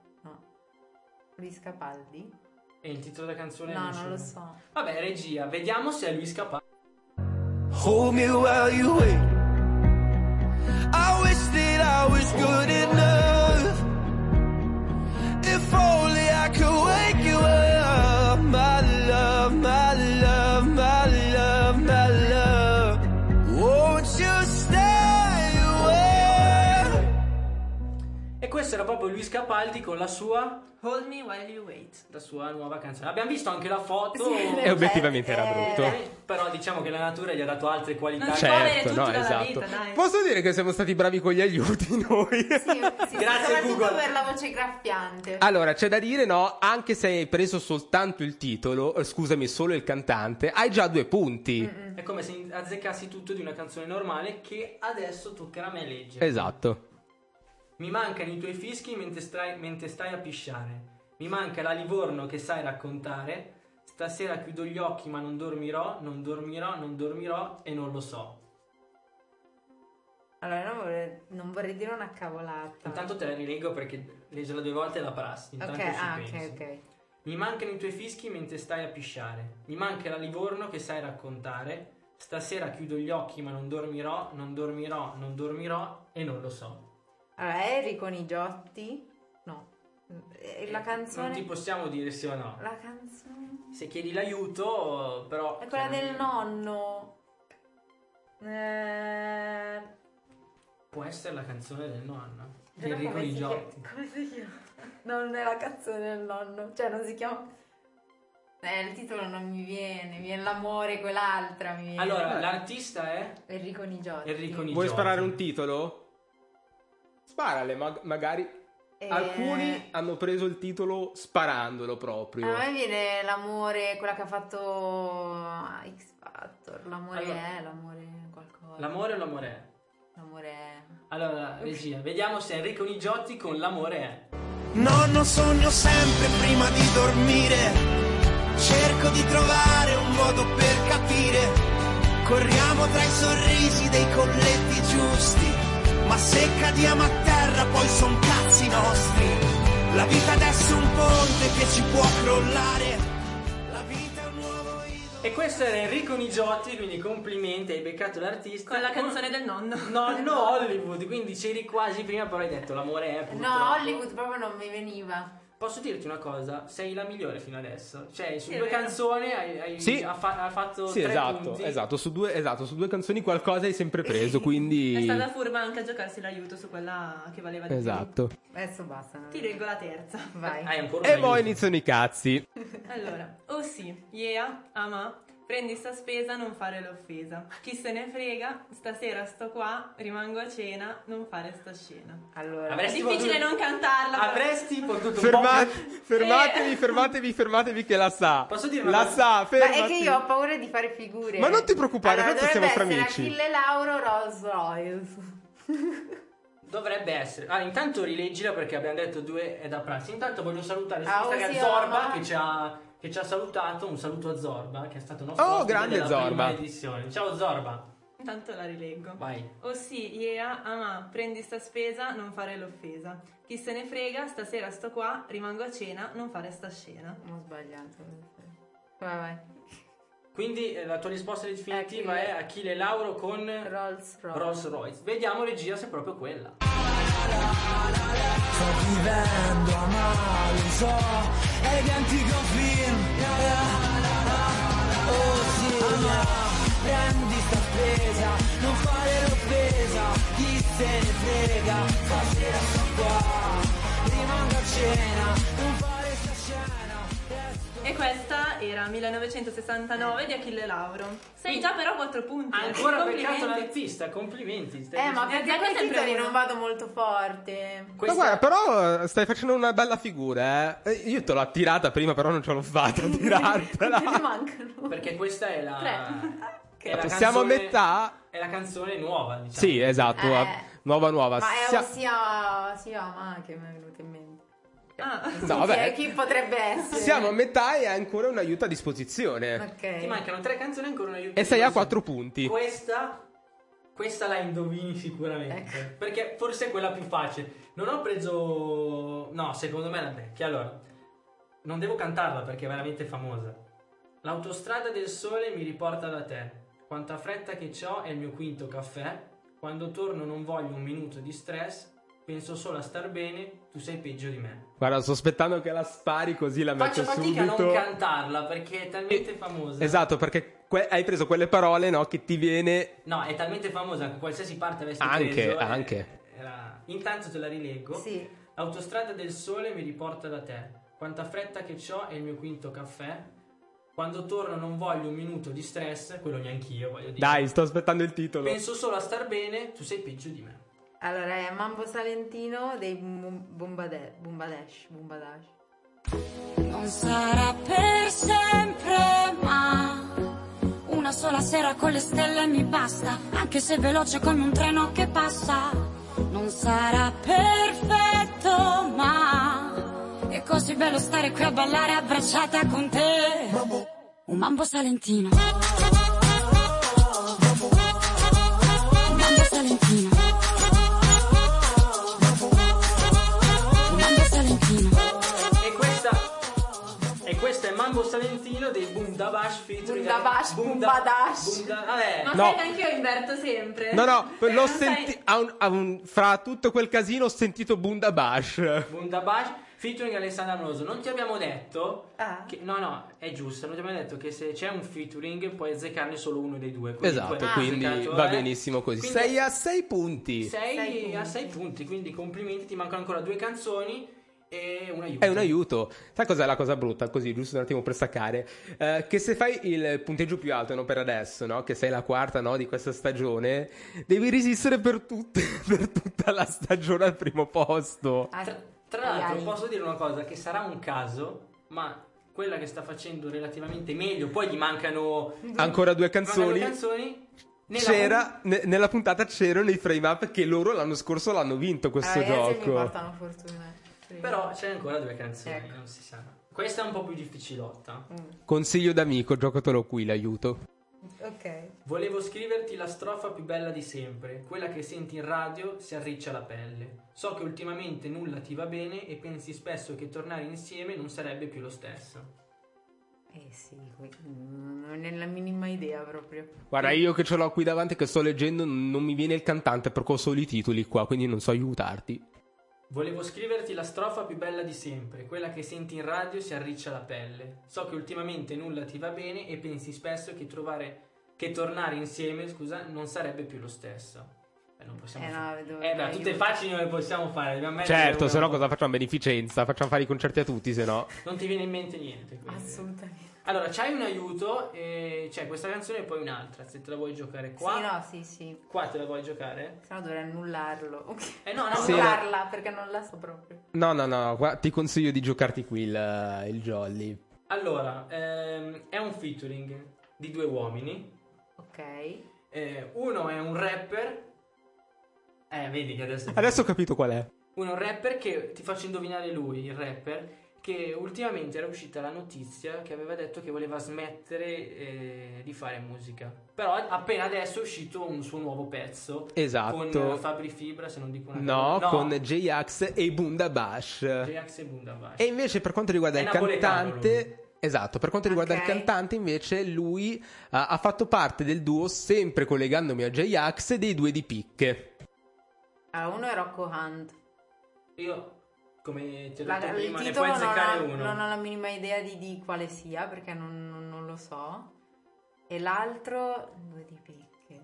Capaldi? E il titolo della canzone? No, non lo so. Vabbè, regia, vediamo se è Luis Capaldi. Hold me while you wait. I wish that I was good enough. If only I could wake you up. My love, my love, my love, my love. Won't you stay away? E questo era proprio Luis Capaldi con la sua Hold Me While You Wait, la sua nuova canzone. Abbiamo visto anche la foto. E obiettivamente era brutto. Però diciamo che la natura gli ha dato altre qualità. Non Certo, no, dalla esatto. vita, dai. Posso dire che siamo stati bravi con gli aiuti noi? Sì, Grazie, soprattutto Google. per la voce graffiante. Allora, c'è da dire, no, anche se hai preso soltanto il titolo, scusami, solo il cantante, hai già 2 punti. È come se azzeccassi tutto di una canzone normale che adesso toccherà a me leggere. Esatto. Mi mancano i tuoi fischi mentre stai a pisciare. Mi manca la Livorno che sai raccontare. Stasera chiudo gli occhi ma non dormirò e non lo so. Allora, non vorrei dire una cavolata. Intanto te la rileggo perché leggerla 2 volte è la prassi. Intanto Ok. Mi mancano i tuoi fischi mentre stai a pisciare. Mi manca la Livorno che sai raccontare. Stasera chiudo gli occhi ma non dormirò e non lo so. Allora, è Enrico Nigiotti? No. La canzone... Non ti possiamo dire sì o no. La canzone... Se chiedi l'aiuto, però... È quella del nonno. Può essere la canzone del nonno. Di Però Enrico Nigiotti. come si chiama? No, non è la canzone del nonno. Cioè, non si chiama... il titolo non mi viene l'amore, quell'altra mi viene. Allora, l'artista è? Enrico Nigiotti. Vuoi sparare un titolo? Sparale, magari... Alcuni hanno preso il titolo sparandolo proprio. A me viene l'amore, quella che ha fatto X Factor. L'amore l'amore qualcosa. L'amore o l'amore è? L'amore è. Allora, regia, vediamo se Enrico Nigiotti con l'amore è. Nonno, sogno sempre prima di dormire. Cerco di trovare un modo per capire. Corriamo tra i sorrisi dei colletti giusti. Ma se cadiamo a terra poi son cazzi nostri. La vita adesso è un ponte che ci può crollare. La vita è un nuovo idolo. E questo era Enrico Nigiotti, quindi complimenti, hai beccato l'artista. Con la canzone del nonno. Nonno Hollywood, quindi c'eri quasi prima, però hai detto l'amore è purtroppo. No, Hollywood proprio non mi veniva. Posso dirti una cosa? Sei la migliore fino adesso. Cioè, su Sì, è due vero. canzoni hai fatto Sì, 3 esatto, punti. esatto, su due canzoni qualcosa hai sempre preso, quindi... È stata furba anche a giocarsi l'aiuto su quella che valeva di Esatto. Adesso basta. più. Ti leggo la terza. Vai. Hai ancora E un poi aiuto. iniziano i cazzi. Allora, oh sì, yeah, ama, prendi sta spesa, non fare l'offesa. Chi se ne frega, stasera sto qua, rimango a cena, non fare sta scena. Allora, È Avresti difficile potuto- non cantarla. però. Avresti potuto un po' Fermatevi che la sa. Posso dire una La cosa? sa, ma fermati. è che io ho paura di fare figure. Ma non ti preoccupare, allora, tanto siamo fra dovrebbe amici. essere Achille Lauro Rolls Royce. Dovrebbe essere. Intanto rileggila perché abbiamo detto 2 è da prassi. Intanto voglio salutare su Ah, Instagram sì, Zorba ama. che ci ha salutato. Un saluto a Zorba che è stato nostro Oh, ospite grande della Zorba. prima edizione. Ciao Zorba. Intanto la rileggo. Vai. Oh sì, yeah, ama, prendi sta spesa, non fare l'offesa. Chi se ne frega, stasera sto qua, rimango a cena, non fare sta scena. Ho sbagliato. Vai. Quindi la tua risposta definitiva Achille. è Achille Lauro con Rolls Royce. Rolls Royce. Vediamo regia se è proprio quella. Sto vivendo a male, so, è identico film. Oh sì, prendi sta spesa, non fare l'offesa, chi se ne frega, stasera sto qua, rimango a cena, non fare sta scena, resto. E questa era 1969 di Achille Lauro. Sei già però 4 punti. Ancora complimenti. peccato l'artista, complimenti. Ma perché Già quei sempre titoli uno. non vado molto forte. Ma guarda, però stai facendo una bella figura, eh. Io te l'ho attirata prima, però non ce l'ho fatta a tirartela. Ne mancano. Perché questa è la... è la Siamo a canzone- metà. È la canzone nuova, diciamo. Sì, esatto, nuova. Ma è Sia- sia ma che mi è venuto in mente. Ah, No, vabbè. Chi potrebbe essere? Siamo a metà e hai ancora un aiuto a disposizione. Ok. Ti mancano 3 canzoni e ancora un aiuto. E sei a 4 punti. Questa la indovini sicuramente. Ecco. Perché forse è quella più facile. Non ho preso... No, secondo me la becchi. Allora, non devo cantarla perché è veramente famosa. L'autostrada del sole mi riporta da te. Quanta fretta che c'ho è il mio quinto caffè. Quando torno non voglio un minuto di stress. Penso solo a star bene, tu sei peggio di me. Guarda, sto aspettando che la spari così la metto Faccio fatica a subito. non cantarla perché è talmente famosa. Esatto, perché hai preso quelle parole, no, che ti viene... No, è talmente famosa che qualsiasi parte avessi Anche, preso anche. Intanto te la rileggo. Sì. L'autostrada del sole mi riporta da te. Quanta fretta che c'ho è il mio quinto caffè. Quando torno non voglio un minuto di stress. Quello neanch'io voglio dire. Dai, sto aspettando il titolo. Penso solo a star bene, tu sei peggio di me. Allora è Mambo Salentino dei Bumbadash. Non sarà per sempre, ma una sola sera con le stelle mi basta, anche se veloce come un treno che passa. Non sarà perfetto, ma è così bello stare qui a ballare abbracciata con te. Un mambo salentino. Un mambo salentino. Un mambo salentino. E questo è Mambo Salentino dei Bundabash featuring Bundabash, Bumbadash. Vabbè. ma No. sai che anch'io inverto sempre. No, l'ho Non sai- sentito... Fra tutto quel casino ho sentito Bundabash. Bundabash featuring Alessandra Amoroso. Non ti abbiamo detto Ah. che, no, è giusto. Non ti abbiamo detto che se c'è un featuring puoi azzeccarne solo uno dei due. Quindi tu Esatto, hai quindi azzeccato, va benissimo così. Quindi Sei a 6 punti. sei a 6 punti. Quindi complimenti. Ti mancano ancora 2 canzoni e un aiuto. È un aiuto. Sai cos'è la cosa brutta? Così, giusto un attimo per staccare. Che se fai il punteggio più alto, no, per adesso, no? Che sei la quarta, no, di questa stagione, devi resistere per tutta la stagione al primo posto. Tra l'altro posso dire una cosa, che sarà un caso, ma quella che sta facendo relativamente meglio, poi gli mancano Ancora 2 mancano canzoni. canzoni. Nella puntata c'erano i frame up che loro l'anno scorso l'hanno vinto questo Ragazzi, mi gioco. portano fortuna. Però c'è ancora 2 canzoni, Ecco. non si sa. Questa è un po' più difficilotta. Consiglio d'amico, giocatelo qui l'aiuto. Ok. Volevo scriverti la strofa più bella di sempre, quella che senti in radio si arriccia la pelle. So che ultimamente nulla ti va bene e pensi spesso che tornare insieme non sarebbe più lo stesso. Sì, non è la minima idea proprio. Guarda, io che ce l'ho qui davanti che sto leggendo non mi viene il cantante perché ho solo i titoli qua, quindi non so aiutarti. Volevo scriverti la strofa più bella di sempre, quella che senti in radio si arriccia la pelle. So che ultimamente nulla ti va bene e pensi spesso che tornare insieme, scusa, non sarebbe più lo stesso. Non possiamo tutte facili non le possiamo fare. Certo, se no cosa facciamo? Beneficenza, facciamo fare i concerti a tutti, se no non ti viene in mente niente. Quindi. Assolutamente. Allora, c'hai un aiuto, c'è questa canzone e poi un'altra. Se te la vuoi giocare qua. Sì. Qua te la vuoi giocare? Se no dovrei annullarlo. Ok. No, annullarla perché non la so proprio. No, qua ti consiglio di giocarti qui il Jolly. Allora, è un featuring di 2 uomini. Ok. Uno è un rapper. Vedi che Adesso ho capito qual è. Uno è un rapper che ti faccio indovinare lui, il rapper, che ultimamente era uscita la notizia che aveva detto che voleva smettere di fare musica. Però appena adesso è uscito un suo nuovo pezzo. Esatto. Con Fabri Fibra, se non dico una cosa. No, con J-Ax e Bunda Bash. E invece per quanto riguarda il cantante... Esatto, per quanto riguarda il cantante invece lui ha fatto parte del duo, sempre collegandomi a J-Ax, dei 2 di Picche. Uno è Rocco Hunt. Io, come ti ho detto prima, il ne puoi azzeccare uno. Non ho la minima idea di quale sia, perché non lo so. E l'altro, 2 di Picche.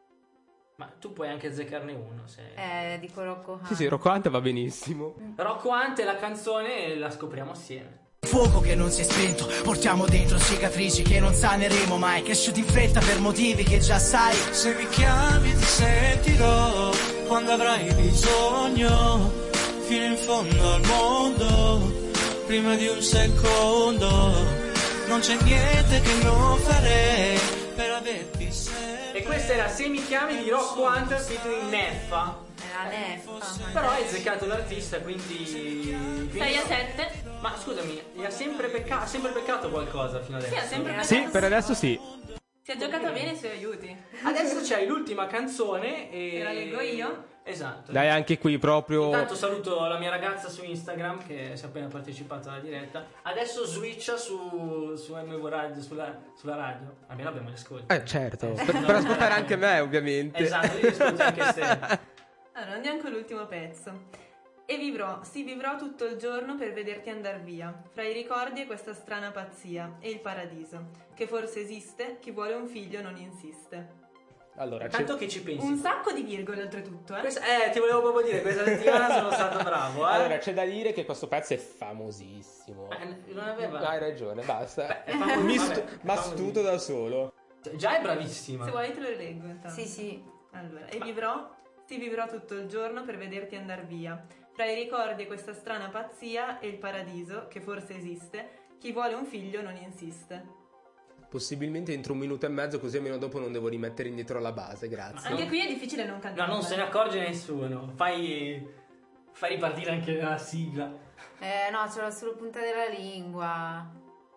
Ma tu puoi anche azzeccarne uno se... dico Rocco Hunt. Sì, Rocco Hunt va benissimo. Rocco Hunt e la canzone la scopriamo assieme. Fuoco che non si è spento, portiamo dentro cicatrici che non saneremo mai, cresciuti in fretta per motivi che già sai. Se mi chiami ti sentirò quando avrai bisogno, fino in fondo al mondo, prima di un secondo. Non c'è niente che non farei per averti sempre. E questa era Se mi chiami di Rocco Hunt featuring Neffa. Era Neffa. Però hai azzeccato l'artista, quindi 6-7. Ma scusami, gli ha sempre peccato qualcosa fino adesso? Sì, ha sempre peccato. Sì, per adesso sì. Si è giocata bene i suoi aiuti. Adesso c'hai l'ultima canzone e la leggo io? Esatto. Dai, anche qui proprio. Intanto saluto la mia ragazza su Instagram che si è appena partecipato alla diretta. Adesso switcha su MV Radio, sulla radio. Almeno abbiamo gli ascolti. Certo, per ascoltare anche me, ovviamente. Esatto, io ascolto anche te. Allora, andiamo con l'ultimo pezzo. E vivrò tutto il giorno per vederti andar via, fra i ricordi e questa strana pazzia, e il paradiso, che forse esiste, chi vuole un figlio non insiste. Allora, tanto che ci pensi. Un sacco di virgole oltretutto, ti volevo proprio dire, questa settimana sono stato bravo, Allora, c'è da dire che questo pezzo è famosissimo. Non aveva... Hai ragione, basta. Mi stuto da solo. Già è bravissima. Se vuoi te lo rileggo intanto. Sì. Allora, e vivrò tutto il giorno per vederti andar via, fra i ricordi e questa strana pazzia e il paradiso, che forse esiste, chi vuole un figlio non insiste. Possibilmente entro 1 minuto e mezzo, così almeno dopo non devo rimettere indietro la base, grazie. Anche qui è difficile non cantare. No, non se ne accorge nessuno. Fai ripartire anche la sigla. No, ce l'ho sulla punta della lingua.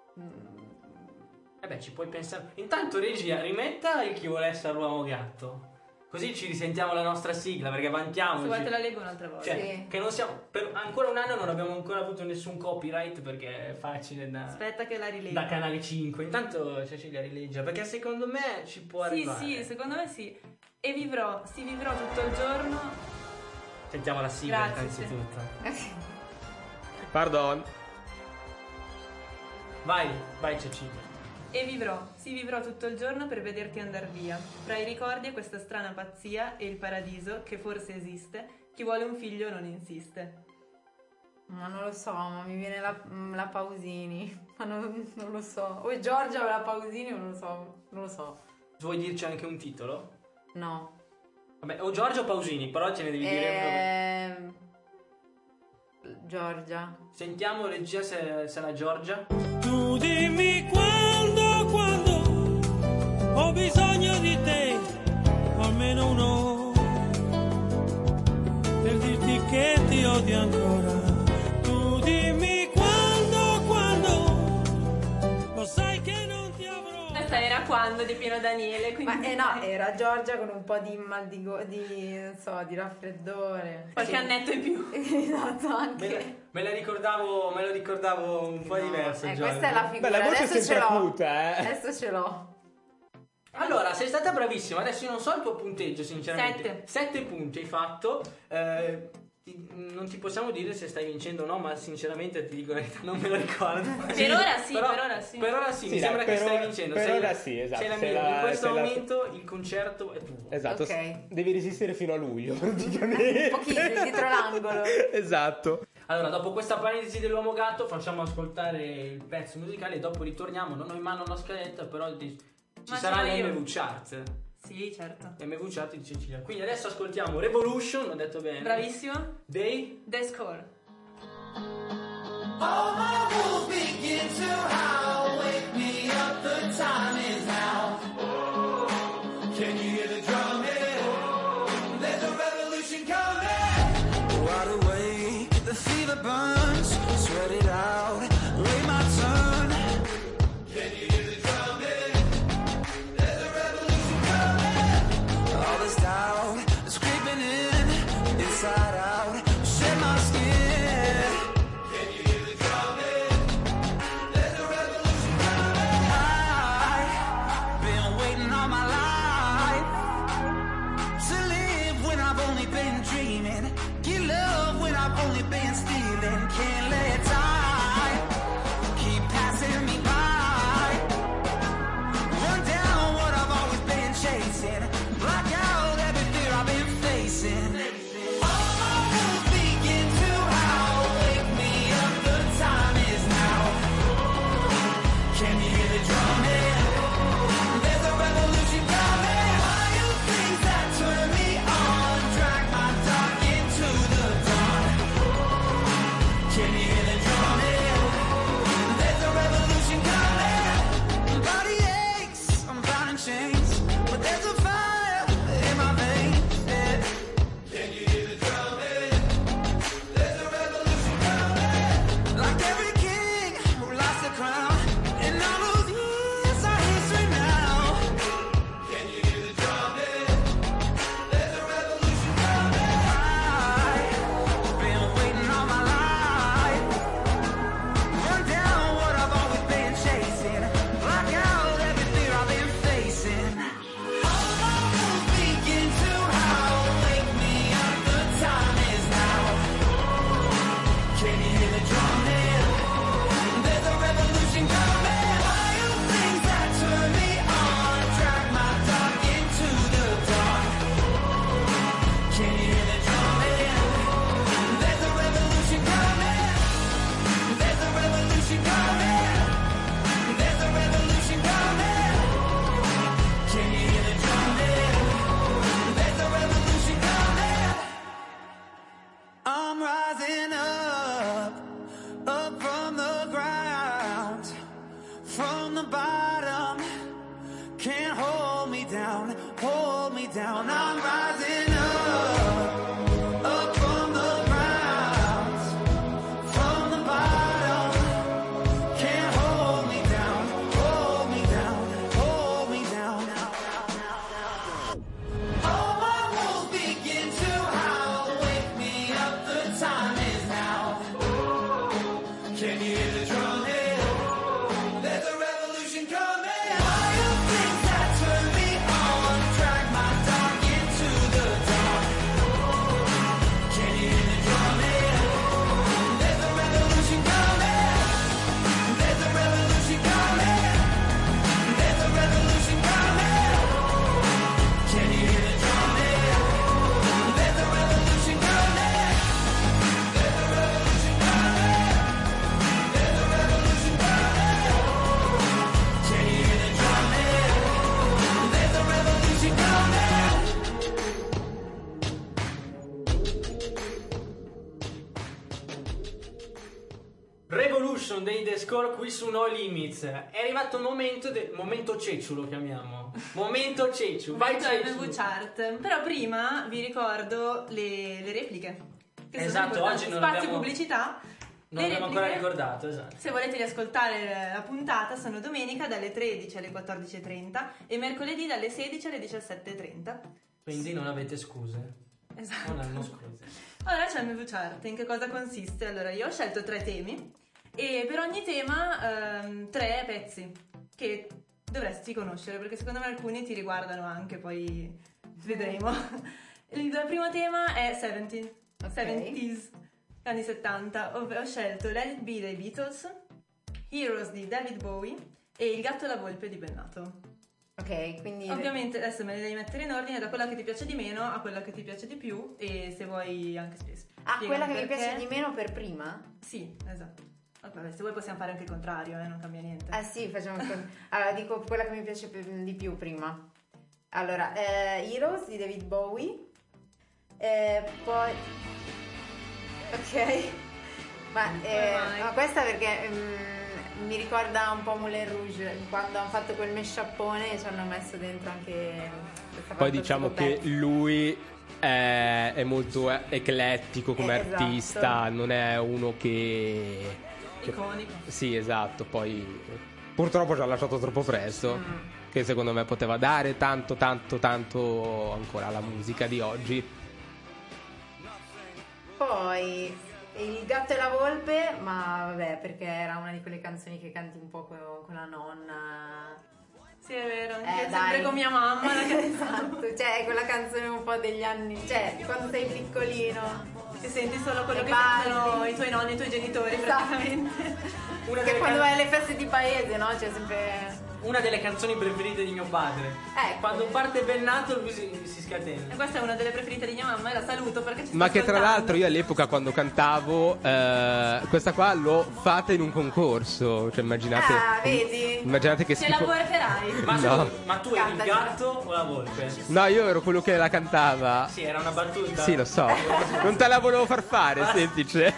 Ci puoi pensare. Intanto regia, rimetta il Chi vuole essere l'uomo gatto. Così ci risentiamo la nostra sigla, perché vantiamoci. Se vuoi te la leggo un'altra volta. Cioè, che non siamo... Per ancora un anno non abbiamo ancora avuto nessun copyright, perché è facile da... Aspetta che la rileggo. Da Canale 5. Intanto Cecilia rilegge, perché secondo me ci può arrivare. Sì, secondo me sì. E vivrò tutto il giorno. Sentiamo la sigla. Grazie, innanzitutto. Pardon. Vai Cecilia. E vivrò tutto il giorno per vederti andar via, fra i ricordi e questa strana pazzia e il paradiso, che forse esiste, chi vuole un figlio non insiste. Ma non lo so, ma mi viene la Pausini, ma non lo so. O Giorgia o la Pausini, non lo so. Vuoi dirci anche un titolo? No. Vabbè, o Giorgia o Pausini, però ce ne devi dire uno. Giorgia. Sentiamo regia se la Giorgia. Tu dimmi quando ho bisogno di te, o almeno un'ora, per dirti che ti odio ancora. Tu dimmi quando, lo sai che non ti avrò. Questa era Quando di Pino Daniele, quindi... Ma no, era Giorgia con un po' di mal di raffreddore. Qualche annetto in più. Esatto, anche. Me lo ricordavo un po' diverso. Questa è la figura. Beh, la voce adesso è sempre acuta, Adesso ce l'ho. Allora, sei stata bravissima. Adesso io non so il tuo punteggio, sinceramente. 7 punti hai fatto. non ti possiamo dire se stai vincendo o no, ma sinceramente ti dico la verità, non me lo ricordo. Per ora sì, però, per ora sì. Per ora sì, Sì, mi dai, sembra che stai vincendo. per ora sì, esatto. Sei la Sei migliore. la- In questo sei la- momento il concerto è tuo. Esatto, Ok. devi resistere fino a luglio praticamente. Pochino, dietro l'angolo. Esatto. Allora, dopo questa parentesi dell'uomo gatto, facciamo ascoltare il pezzo musicale e dopo ritorniamo. Non ho in mano la scaletta, però ci Ma sarà ce l'ho io. l'MV Chart. Sì, certo. MV Chart di Cecilia. Quindi adesso ascoltiamo Revolution, ho detto bene. Bravissimo. Dei The Score. All my wolves begin to howl. Wake me up, the time is now. Can you hear the drumming? There's a revolution coming. Wide awake, the fever burns, sweat it out, wait my turn. Can you hear the drumming? There's a revolution coming. All this doubt is creeping in, inside out, shed my skin. Can you hear the drumming? There's a revolution coming. I've been waiting all my life to live when I've only been dreaming, get love when I've only been stealing, can't let time keep passing me by, run down what I've always been chasing, block out every fear I've been facing. All my wolves begin to howl. Wake me up, the time is now. Can you hear the drumming? There's a revolution coming. Wild things that turn me on, drag my dark into the dawn. Can you hear the drumming? There's a revolution coming. Body aches, I'm bound in chains, but there's a fire in my veins. Yeah. Can you hear the drumming? There's a revolution coming. Like every king who lost the crown, and all those years are history now. Can you hear the drumming? There's a revolution coming. I've been waiting all my life, run down what I've always been chasing, block out every fear I've been facing. All my wolves begin to howl. Wake me up, the time is now. Can you hear the drumming? There's a revolution coming. Wild things that turn me on, drag my dark into the dawn. Can you hear the drumming? There's a revolution coming. There's a revolution coming. There's a revolution coming. Can you hear the drumming? There's a revolution coming. I'm rising up from the ground, from the bottom. Can't hold me down, hold me down. I'm rising up from the ground, from the bottom. Can't hold me down, hold me down, hold me down. All my wolves begin to howl. Wake me up, the time is now. Can you hear the drumming? There's a revolution coming. Wild things that turn me on, drag my dark into the dawn. Can you hear the drumming? There's a revolution coming. There's a revolution coming. There's a revolution coming. Can you hear the drumming? There's a revolution coming. There's a revolution coming. There's a revolution coming. Can you hear the drumming? There's a revolution coming. Revolution dei The Score qui su No Limits. È arrivato il momento momento Cecciu, lo chiamiamo. Momento Cecciu. Vai MV Cecciu. Chart. Però prima vi ricordo le repliche. Che Esatto, sono oggi non spazio abbiamo- pubblicità. Non Le abbiamo ancora repliche, ricordato, esatto. se volete riascoltare la puntata, sono domenica dalle 13 alle 14.30 e mercoledì dalle 16 alle 17.30. Quindi non avete scuse. Esatto. Non hanno scuse. Allora c'è il MV Chart. In che cosa consiste? Allora io ho scelto 3 temi e per ogni tema 3 pezzi che dovresti conoscere, perché secondo me alcuni ti riguardano anche, poi vedremo. Il primo tema è 17 70s, anni 70. Ho scelto Let It Be dei Beatles, Heroes di David Bowie e Il gatto e la volpe di Bennato. Ok, quindi... Ovviamente adesso me le devi mettere in ordine da quella che ti piace di meno a quella che ti piace di più, e se vuoi anche quella che mi piace di meno per prima? Sì, esatto. Vabbè, se vuoi possiamo fare anche il contrario, non cambia niente. Sì, facciamo allora dico quella che mi piace di più prima. Allora, Heroes di David Bowie, poi... Ok, ma questa perché mi ricorda un po' Moulin Rouge, quando hanno fatto quel mashuppone e ci hanno messo dentro anche questa. Poi diciamo che lui è molto eclettico come artista, non è uno che... iconico. Sì, esatto, poi purtroppo ci ha lasciato troppo presto, che secondo me poteva dare tanto ancora alla musica di oggi. Poi Il gatto e la volpe, ma vabbè, perché era una di quelle canzoni che canti un po' con la nonna. Sì, è vero, anche sempre con mia mamma. Esatto, cioè quella canzone un po' degli anni, cioè quando sei piccolino ti senti solo quello che parli. fanno i tuoi nonni e i tuoi genitori, praticamente. Che quando vai alle feste di paese, no? C'è sempre una delle canzoni preferite di mio padre. Quando parte Bennato lui si scatena. E questa è una delle preferite di mia mamma e la saluto perché ci sta Ma che tra ascoltando. l'altro io all'epoca quando cantavo questa qua l'ho fatta in un concorso, cioè immaginate. Vedi? Immaginate che Ce la workerai. Ma tu eri il gatto o la volpe? No, io ero quello che la cantava. Sì, era una battuta. Sì, lo so. Non te la volevo far fare, semplice.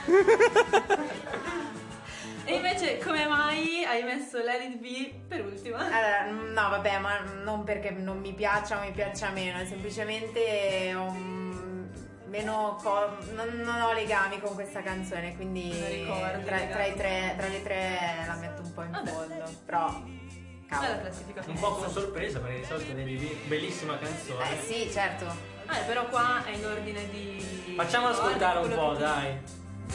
E invece come mai hai messo Let It Be per ultima? Allora, no, vabbè, ma non perché non mi piaccia o mi piaccia meno, è semplicemente non ho legami con questa canzone, quindi tra le tre la metto un po' in fondo. Però bella classifica. Un po' con sorpresa, perché di solito vedi bellissima canzone. Sì, certo. Però qua è in ordine di... Facciamolo ascoltare un po', dai.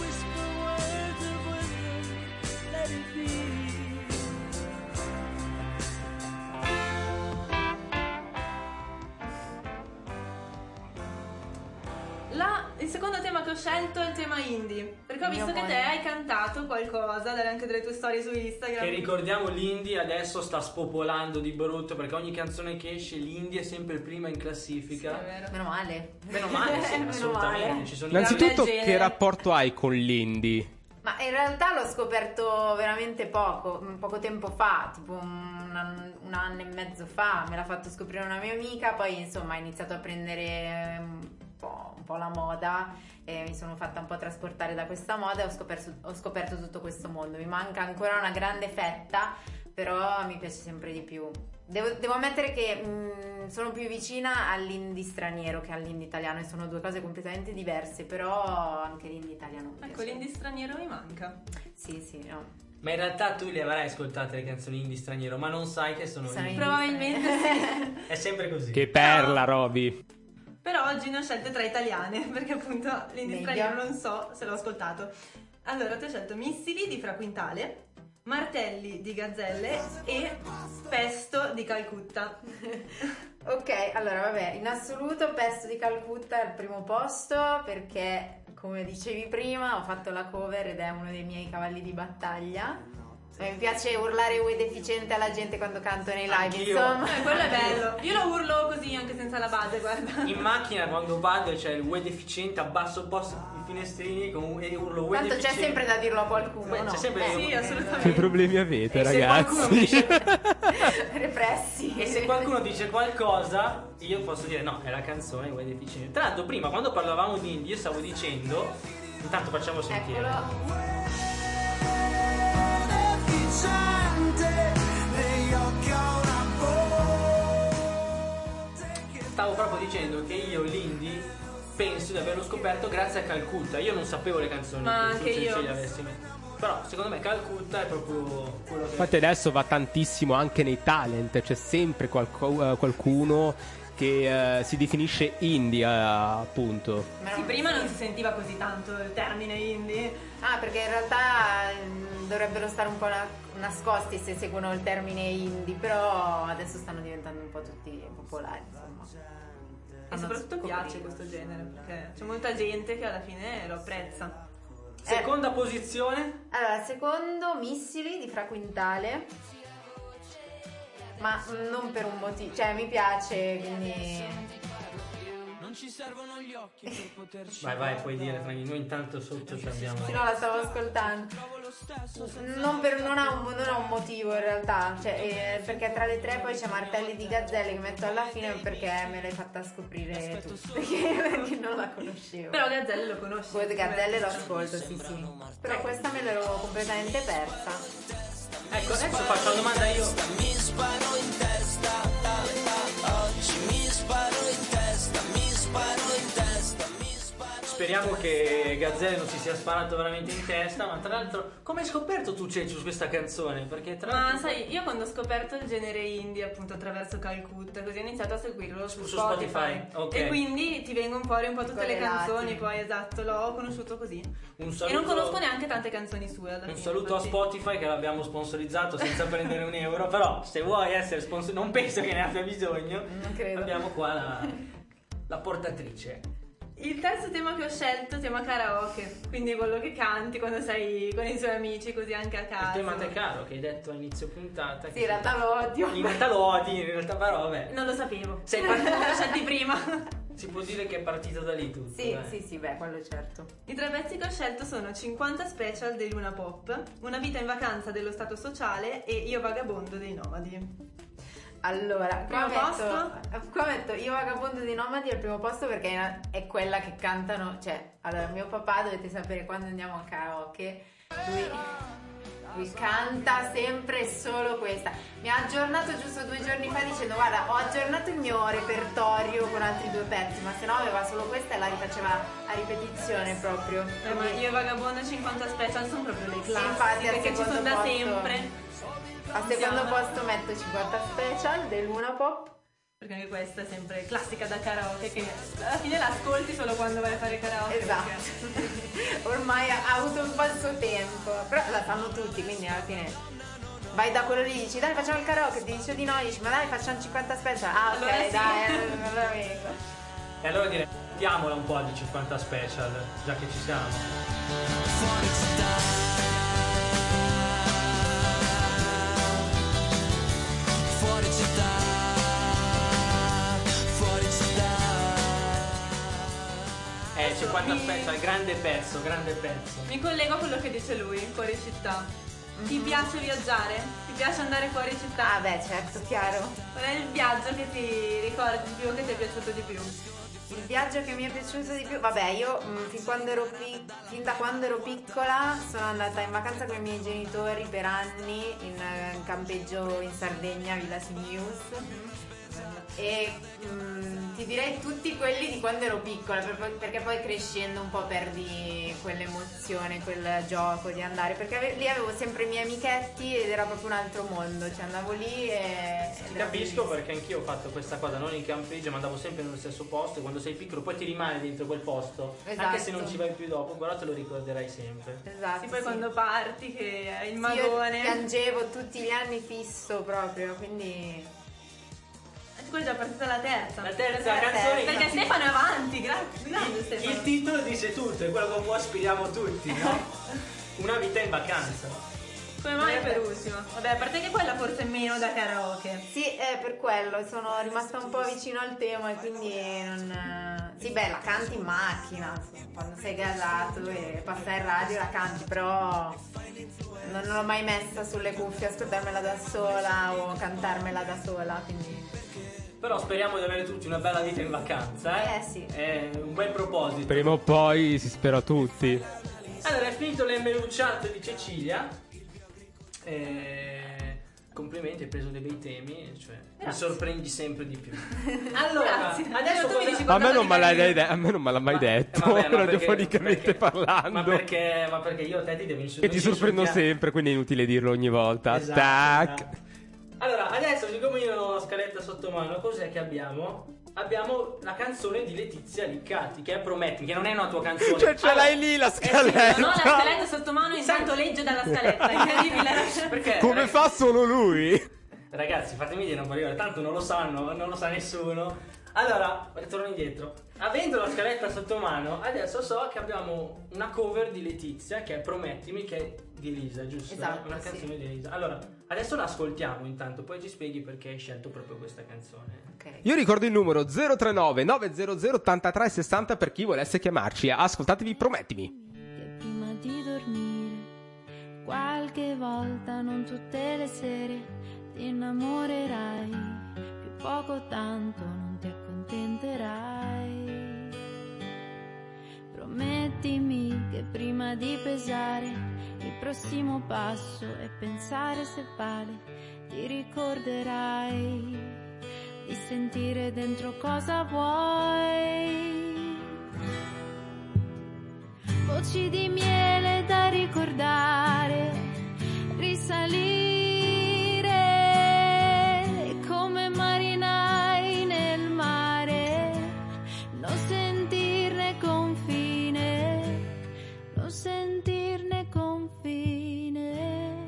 Il secondo tema che ho scelto è il tema indie, perché ho visto che te hai cantato qualcosa anche delle tue storie su Instagram. Che ricordiamo, l'indie adesso sta spopolando di brutto, perché ogni canzone che esce l'indie è sempre il prima in classifica. Sì, è vero. Meno male. Sì, assolutamente. Ci sono Innanzitutto, che rapporto hai con l'indie? Ma in realtà l'ho scoperto veramente poco tempo fa, tipo un anno e mezzo fa, me l'ha fatto scoprire una mia amica, poi insomma ho iniziato a prendere un po' la moda e mi sono fatta un po' trasportare da questa moda e ho scoperto tutto questo mondo. Mi manca ancora una grande fetta, però mi piace sempre di più. Devo ammettere che sono più vicina all'indie straniero che all'indie italiano, e sono due cose completamente diverse, però anche l'indie italiano mi piace. Ecco, l'indie straniero mi manca. Sì, no. Ma in realtà tu le avrai ascoltate le canzoni indie straniero, ma non sai che sono indie. Probabilmente sì. È sempre così. Che perla, Roby. Però oggi ne ho scelte 3 italiane, perché appunto l'indie straniero non so se l'ho ascoltato. Allora, ti ho scelto Missili di Fra Quintale, Martelli di Gazzelle e Pesto di Calcutta. Ok, allora vabbè, in assoluto Pesto di Calcutta è al primo posto perché, come dicevi prima, ho fatto la cover ed è uno dei miei cavalli di battaglia. Mi piace urlare "Uè deficiente" alla gente quando canto nei live. Anch'io. Insomma. Quello è bello. Io lo urlo così anche senza la base, guarda. In macchina quando vado c'è il "Uè deficiente", abbasso un po' i finestrini e urlo "Uè Tanto deficiente". c'è sempre da dirlo a qualcuno, no? C'è sempre Sì, assolutamente. Che problemi avete, E se qualcuno ragazzi? dice- Repressi. E se qualcuno dice qualcosa, io posso dire no, è la canzone "Uè deficiente". Tra l'altro prima quando parlavamo di indie io stavo dicendo, intanto facciamo sentire. Eccolo. Stavo proprio dicendo che io l'indie penso di averlo scoperto grazie a Calcutta. Io non sapevo le canzoni Ma che anche tu io. ce le avessi. Però secondo me Calcutta è proprio quello che... Infatti adesso va tantissimo anche nei talent, c'è sempre qualcuno che si definisce indie, appunto. Sì, prima non si sentiva così tanto il termine indie. Perché in realtà dovrebbero stare un po' nascosti se seguono il termine indie, però adesso stanno diventando un po' tutti popolari, insomma. E soprattutto piace questo genere, perché c'è molta gente che alla fine lo apprezza. Seconda posizione? Allora, secondo Missili di Fra Quintale, ma non per un motivo, cioè mi piace, quindi... Non ci servono gli occhi per poterci. Vai, puoi dire, tranquillo. Noi intanto sotto ci abbiamo. Sì, no, la stavo ascoltando. Non ha un motivo in realtà, cioè, perché tra le tre poi c'è Martelli di Gazzelle che metto alla fine perché me l'hai fatta scoprire tu, perché non la conoscevo. Però Gazzelle lo conosci. Gazzelle lo ascolto, sì. Però questa me l'ero completamente persa. Ecco, adesso faccio una domanda io. Mi sparo in testa, oggi mi sparo in testa, mi sparo in testa, mi sparo. Speriamo che Gazzelle non si sia sparato veramente in testa, ma tra l'altro, come hai scoperto tu, Ceci, su questa canzone? Perché tra l'altro... Ma sai, io quando ho scoperto il genere indie, appunto attraverso Calcutta, così ho iniziato a seguirlo su Spotify. Okay. E quindi ti vengono fuori un po' tutte le Correlati. canzoni, poi esatto, l'ho conosciuto così. Un saluto, e non conosco neanche tante canzoni sue alla un fine, saluto infatti. a Spotify che l'abbiamo sponsorizzato senza prendere un euro, però se vuoi essere sponsor, non penso che ne abbia bisogno. Non credo. Abbiamo qua la portatrice. Il terzo tema che ho scelto è tema karaoke, quindi quello che canti quando sei con i tuoi amici, così anche a casa. Il tema te caro che hai detto a inizio puntata. Sì, in realtà lo odio. In realtà lo odi, in realtà però vabbè. Non lo sapevo. Sei partito L'ho scelti prima. Si può dire che è partito da lì tutto. dai. Sì, beh, quello certo. I tre pezzi che ho scelto sono 50 Special dei Luna Pop, Una vita in vacanza dello Stato Sociale e Io vagabondo dei Nomadi. Allora, Primo qua metto Io vagabondo dei Nomadi al primo posto perché è quella che cantano, cioè, allora mio papà, dovete sapere, quando andiamo a karaoke, lui canta sempre e solo questa. Mi ha aggiornato giusto 2 giorni fa dicendo guarda, ho aggiornato il mio repertorio con altri 2 pezzi, ma se no aveva solo questa e la rifaceva a ripetizione proprio. Ma Io vagabondo e 50 Special sono proprio le classiche, infatti, al che ci sono da secondo sempre. Al secondo posto metto 50 Special del Luna Pop. Perché anche questa è sempre classica da karaoke, che alla fine la ascolti solo quando vai a fare karaoke. Esatto. Ormai ha avuto un po' il suo tempo, però la sanno tutti, quindi alla fine vai da quello lì, dici dai facciamo il karaoke, ti dice di no, dici ma dai facciamo 50 Special. Ah ok, allora sì. dai, allora vengo. E allora direi, diamola un po' di 50 Special, già che ci siamo. Fuori città, fuori città, fuori città. 50 Special, grande pezzo. Mi collego a quello che dice lui, fuori città. Ti piace viaggiare? Ti piace andare fuori città? Ah beh, certo, chiaro. Qual è il viaggio che ti ricordi di più, che ti è piaciuto di più? Il viaggio che mi è piaciuto di più, vabbè, io fin da quando ero piccola sono andata in vacanza con i miei genitori per anni in campeggio in Sardegna, Villa Simius. E ti direi tutti quelli di quando ero piccola, perché poi crescendo un po' perdi quell'emozione, quel gioco di andare, perché lì avevo sempre i miei amichetti ed era proprio un altro mondo, cioè andavo lì e... Ti capisco, perché anch'io ho fatto questa cosa, non in campeggio, ma andavo sempre nello stesso posto, e quando sei piccolo poi ti rimane dentro quel posto, Esatto. anche se non ci vai più dopo, però te lo ricorderai sempre. Esatto. Sì, poi sì. quando parti che hai il Sì, magone. io piangevo tutti gli anni fisso proprio, quindi... Poi è già partita la terza. La terza canzone. Perché Stefano è avanti, grande Stefano. Il titolo dice tutto, è quello che un po' aspiriamo tutti, no? Una vita in vacanza. Come mai per ultimo? Vabbè, a parte che quella forse è meno da karaoke. Sì, è per quello, sono rimasta un po' vicino al tema e quindi non... Sì, beh, la canti in macchina, quando sei gasato e passa in radio la canti, però non l'ho mai messa sulle cuffie a ascoltarmela da sola o cantarmela da sola, quindi... Però speriamo di avere tutti una bella vita in vacanza, sì. È un bel proposito. Prima o poi si spera tutti. Allora, è finito l'Emelucciato di Cecilia. Complimenti, hai preso dei bei temi, cioè mi sorprendi sempre di più. Allora, adesso tu mi dici A me non me l'ha mai detto, vabbè, ma radiofonicamente parlando. Ma perché io a te ti devo E ti sorprendo sempre, quindi è inutile dirlo ogni volta. Esatto, Tac. esatto. Allora, adesso siccome io non ho la scaletta sotto mano, cos'è che abbiamo? Abbiamo la canzone di Letizia Liccati, che è Prometti, che non è una tua canzone. Cioè ce l'hai lì la scaletta. Non ho la scaletta sotto mano, intanto legge dalla scaletta, è incredibile. Perché? Come fa solo lui? Ragazzi, fatemi dire, non voglio, tanto non lo sanno, non lo sa nessuno. Allora, ritorno indietro. Avendo la scaletta sotto mano, adesso so che abbiamo una cover di Letizia che è Promettimi, che è di Elisa, giusto? Esatto, Una canzone di Elisa. Allora, adesso la ascoltiamo intanto, poi ci spieghi perché hai scelto proprio questa canzone. Ok. Io ricordo il numero 039 900 83 60 per chi volesse chiamarci. Ascoltatevi Promettimi. Che prima di dormire, qualche volta, non tutte le sere, ti innamorerai, più poco tanto non ti accontenterai. Promettimi che prima di pesare il prossimo passo e pensare se vale, ti ricorderai di sentire dentro cosa vuoi. Voci di miele da ricordare, risalire come marinai nel mare, non sentirne confine, non sentirne confine.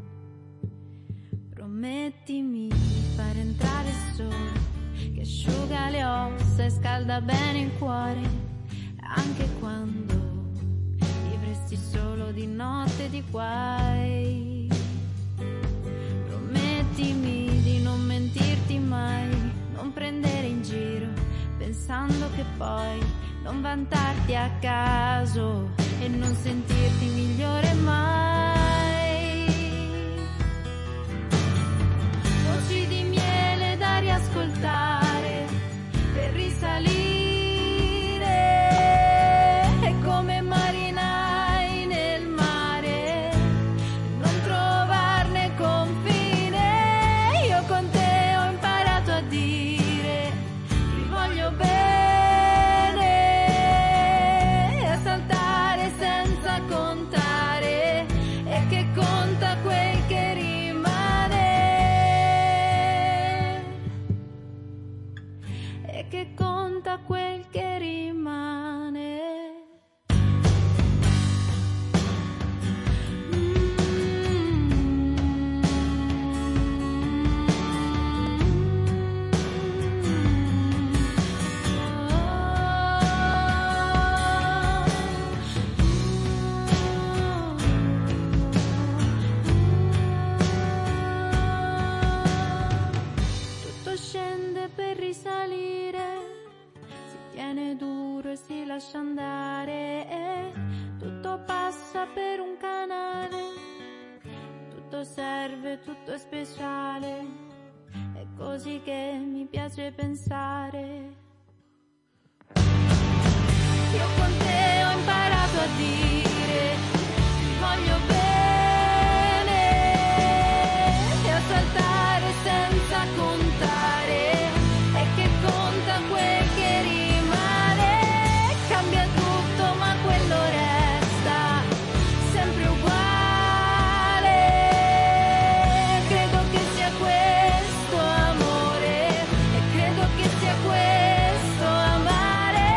Promettimi di far entrare il sole che asciuga le ossa e scalda bene il cuore, anche quando vivresti solo di notte di guai. Promettimi di non mentirti mai, non prendere in giro pensando che poi non vantarti a caso e non sentirti migliore mai. Voci di miele da riascoltare per risalire come marinai nel mare, non trovarne confine. Io con te ho imparato a dire ti voglio bene e a saltare senza contare, e che conta quel che rimane, e che conta quel che rimane. Tutto scende per risalire, si tiene duro e si lascia andare, e tutto passa per un canale, tutto serve, tutto è speciale, è così che mi piace pensare. Io con te ho imparato a dire ti voglio bene e a saltare senza contare, e che conta quel che rimane. Cambia tutto ma quello resta sempre uguale. Credo che sia questo amore, e credo che sia questo amare.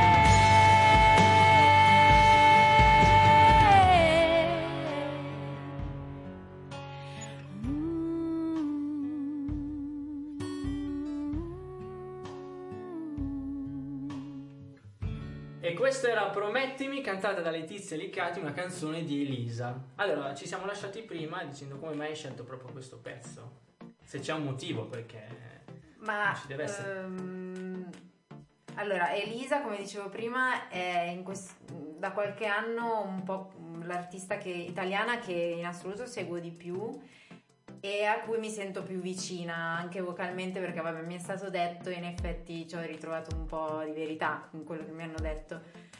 E questa era Promettimi, cantata da Letizia Licati, una canzone di Elisa. Allora, ci siamo lasciati prima dicendo come mai hai scelto proprio questo pezzo. Se c'è un motivo, perché Ma non ci deve essere. allora, Elisa, come dicevo prima, è da qualche anno un po' l'artista italiana che in assoluto seguo di più e a cui mi sento più vicina anche vocalmente, perché vabbè, mi è stato detto e in effetti ci ho ritrovato un po' di verità in quello che mi hanno detto.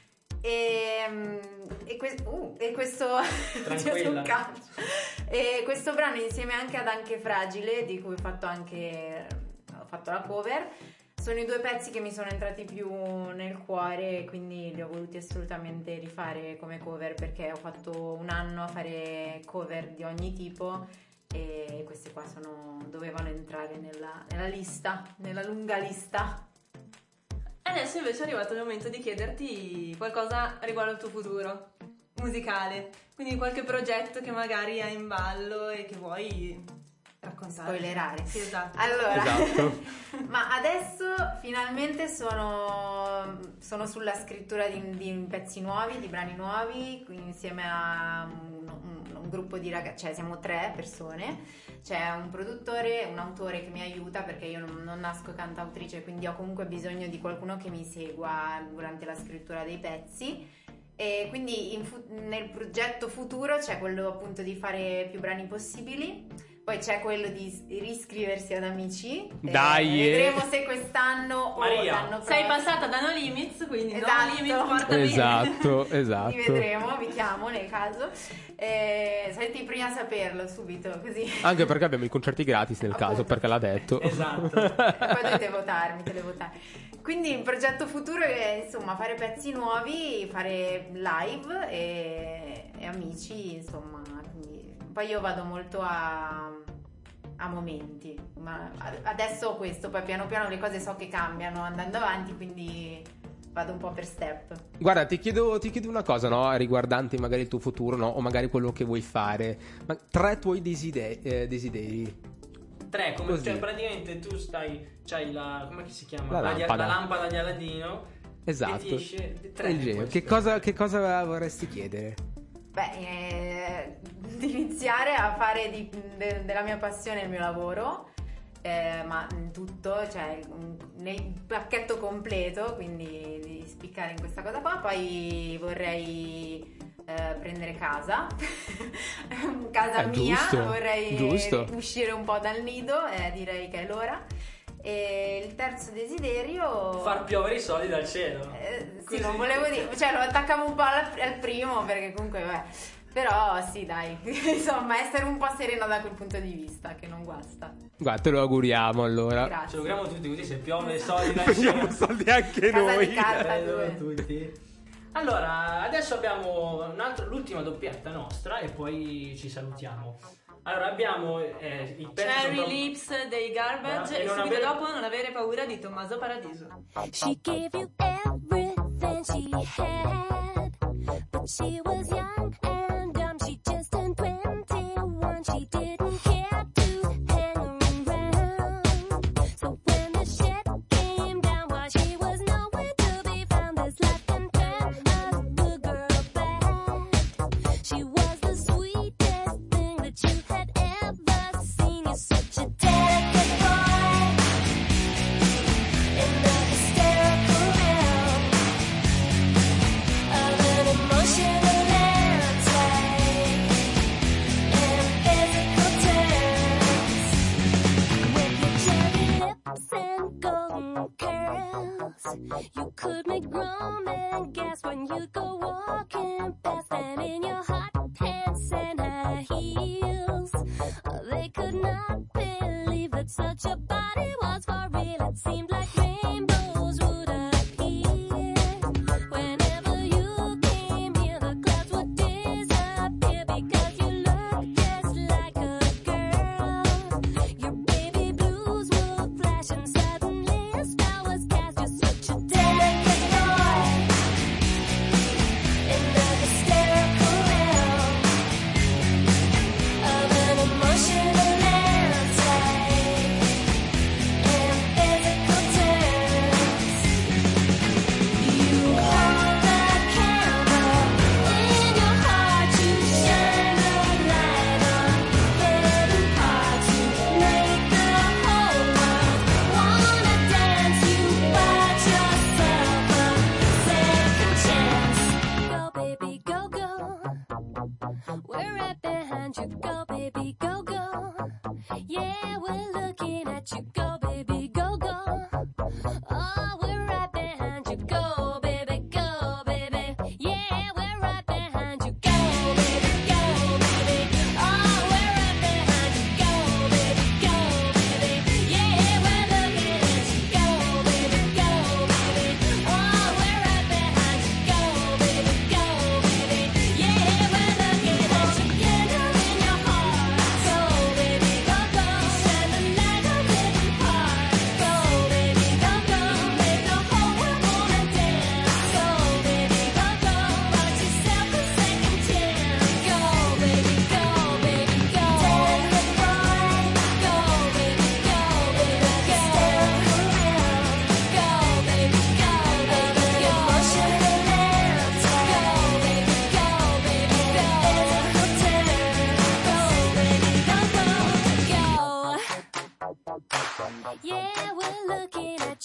E questo Tranquilla. e questo brano, insieme anche ad Anche Fragile, di cui ho fatto la cover, sono i due pezzi che mi sono entrati più nel cuore, e quindi li ho voluti assolutamente rifare come cover, perché ho fatto un anno a fare cover di ogni tipo e questi qua dovevano entrare nella lista, nella lunga lista. Adesso invece è arrivato il momento di chiederti qualcosa riguardo al tuo futuro musicale, quindi qualche progetto che magari hai in ballo e che vuoi raccontare. Spoilerare. Sì, esatto. Allora, Esatto. ma adesso finalmente sono sulla scrittura di pezzi nuovi, di brani nuovi, quindi insieme a un gruppo di ragazzi, cioè siamo 3 persone. C'è un produttore, un autore che mi aiuta perché io non nasco cantautrice, quindi ho comunque bisogno di qualcuno che mi segua durante la scrittura dei pezzi. E quindi nel progetto futuro c'è quello appunto di fare più brani possibili. Poi c'è quello di riscriversi ad Amici. Dai! Vedremo se quest'anno o l'anno prossimo. Sei passata da No Limits, quindi Esatto. No Limits porta Esatto. Li vedremo, vi chiamo nel caso. Sarete i primi a saperlo subito, così. Anche perché abbiamo i concerti gratis nel Appunto. caso, perché l'ha detto. Esatto. Poi dovete votarmi, televotare. Quindi il progetto futuro è insomma fare pezzi nuovi, fare live e Amici, insomma. Quindi, poi io vado molto a momenti, ma adesso ho questo, poi piano piano le cose so che cambiano andando avanti, quindi vado un po' per step. Guarda, ti chiedo una cosa, no? Riguardante magari il tuo futuro, no? O magari quello che vuoi fare. Ma 3 tuoi desideri. 3, come Così. cioè praticamente tu c'hai la, come si chiama? La lampada. La lampada di Aladino. Esatto. E ti esce 3. Il genio. Che cosa vorresti chiedere? Beh, di iniziare a fare della mia passione il mio lavoro, ma in tutto, cioè nel pacchetto completo, quindi di spiccare in questa cosa qua. Poi vorrei prendere casa mia, giusto, vorrei giusto. uscire un po' dal nido, direi che è l'ora. E il terzo desiderio, Far piovere i soldi dal cielo. sì, non volevo dire, cioè lo attaccavo un po' al primo, perché comunque però sì, dai, insomma, essere un po' serena da quel punto di vista, che non guasta. Guarda, te lo auguriamo allora. Grazie. Ce lo auguriamo tutti, così se piove i soldi dal cielo. Prendiamo soldi anche Casa noi. di carta Allora, 2. tutti. Allora, adesso abbiamo l'ultima doppietta nostra e poi ci salutiamo. Allora, abbiamo i pezzi Cherry Lips dei Garbage E e non subito avere- dopo Non avere paura di Tommaso Paradiso. She gave you everything she had, but she was young and dumb. She just turned 21. She didn't care to hang around. So when the shit came down, while she was nowhere to be found, this life can turn a good girl bad. She was the sweetest thing that you had ever seen. You're such a delicate boy in the hysterical realm of an emotional landscape and physical terms. With your cherry lips and golden curls, you could make grown men gasp when you go walking past. And in your hot pants and high heels, they could not believe that such a body was for real. It seemed like rainbows would appear whenever you came near. The clouds would disappear because you look just like a girl. Your baby blues would flash and suddenly a spell was cast. You're such a delicate boy in the hysterical realm of an emotional landscape and physical terms. You hold the candle in your heart, you shine the light on hidden parts. You make the whole world wanna dance. You bought yourself a second chance. Go baby, go go. We're right behind you. Go baby, go go. Yeah, we're looking at you. Go baby, go go. Oh, we're right behind you. Go baby, go baby. Yeah, we're right behind you. Go baby, go baby. Oh, we're right behind you. Go baby, go baby. Yeah, we're looking at you. Go baby, go baby. Oh, we're right behind you. Go baby, go baby. Yeah, we're looking at you. Candle in your heart. So baby, go go. Shine the light on hidden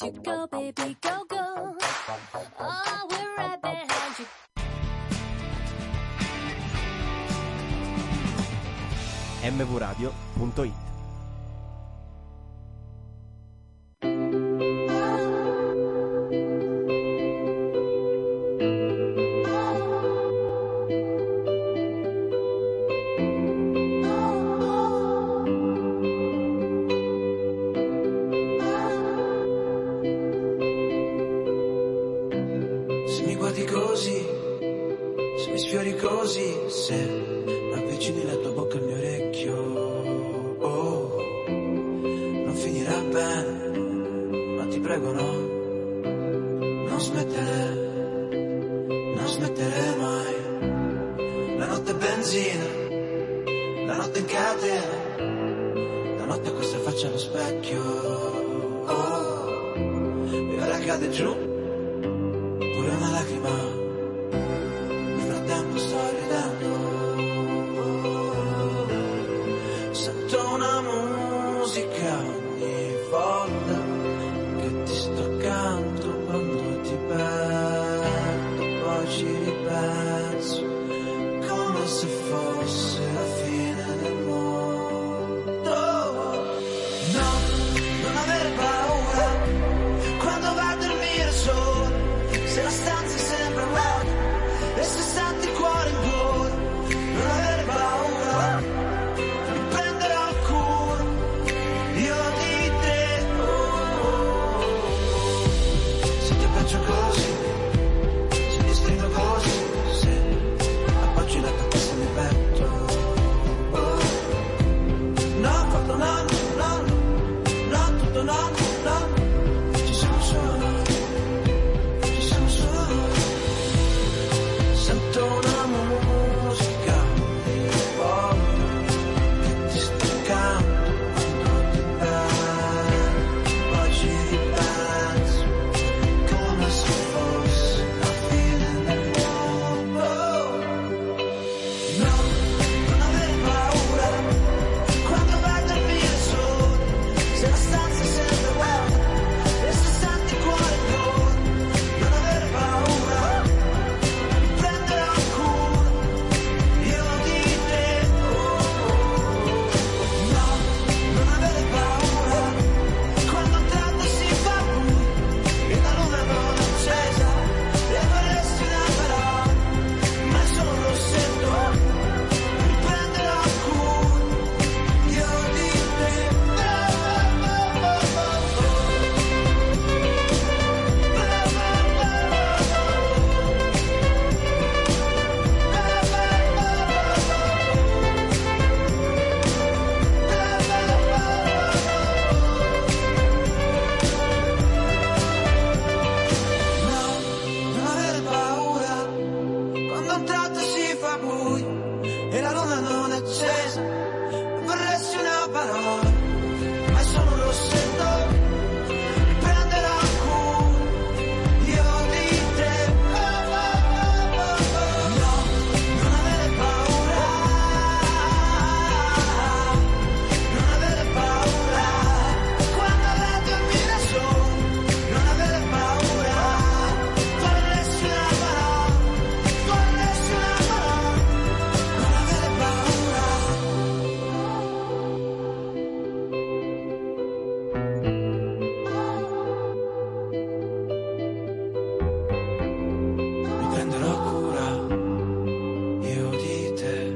Go, baby, go, go. Oh, we're right behind you. mvradio.it. Se mi guardi così, se mi sfiori così, se avvicini la tua bocca al mio orecchio, oh, non finirà bene, ma ti prego no, non smettere mai. La notte è benzina, la notte in catena, la notte questa faccia allo specchio, oh, e ora cade giù pure una lacrima, nel frattempo sto ridendo. Sento una musica ogni volta che ti sto accanto, quando ti perdo poi ci ripenso, come se fosse la fine del mondo. No, non avere paura quando vai a dormire solo, se la stanza sembra vuota e se senti il cuore in gola, non avere paura, mi prenderò cura io di te. Se ti abbraccio così, se ti stringo così, se appoggi la tua testa nel petto, no, fatto no, no, no, tutto no, no, ci siamo solo noi. Sento una musica ogni volta che ti sto accanto, quando ti perdo poi ci ripenso, come se fosse la fine del mondo. No, non avere paura quando vai a dormire solo, se la stanza sembra vuota e se senti il cuore in gola, non avere paura, prenderò cura io di te. No, non avere paura quando un tratto si fa buio e la luna non è accesa e vorresti una parola, ma solo lo sento, mi prenderò cura io di te. Non avere paura quando un tratto si fa buio e la luna non è accesa, vorresti una parola, ma solo lo sento, mi prenderò cura io di te. No, non avere paura, non avere paura quando vai a dormire solo, non avere paura, vorresti una parola, vorresti una parola, non avere paura. Mi prenderò cura io di te.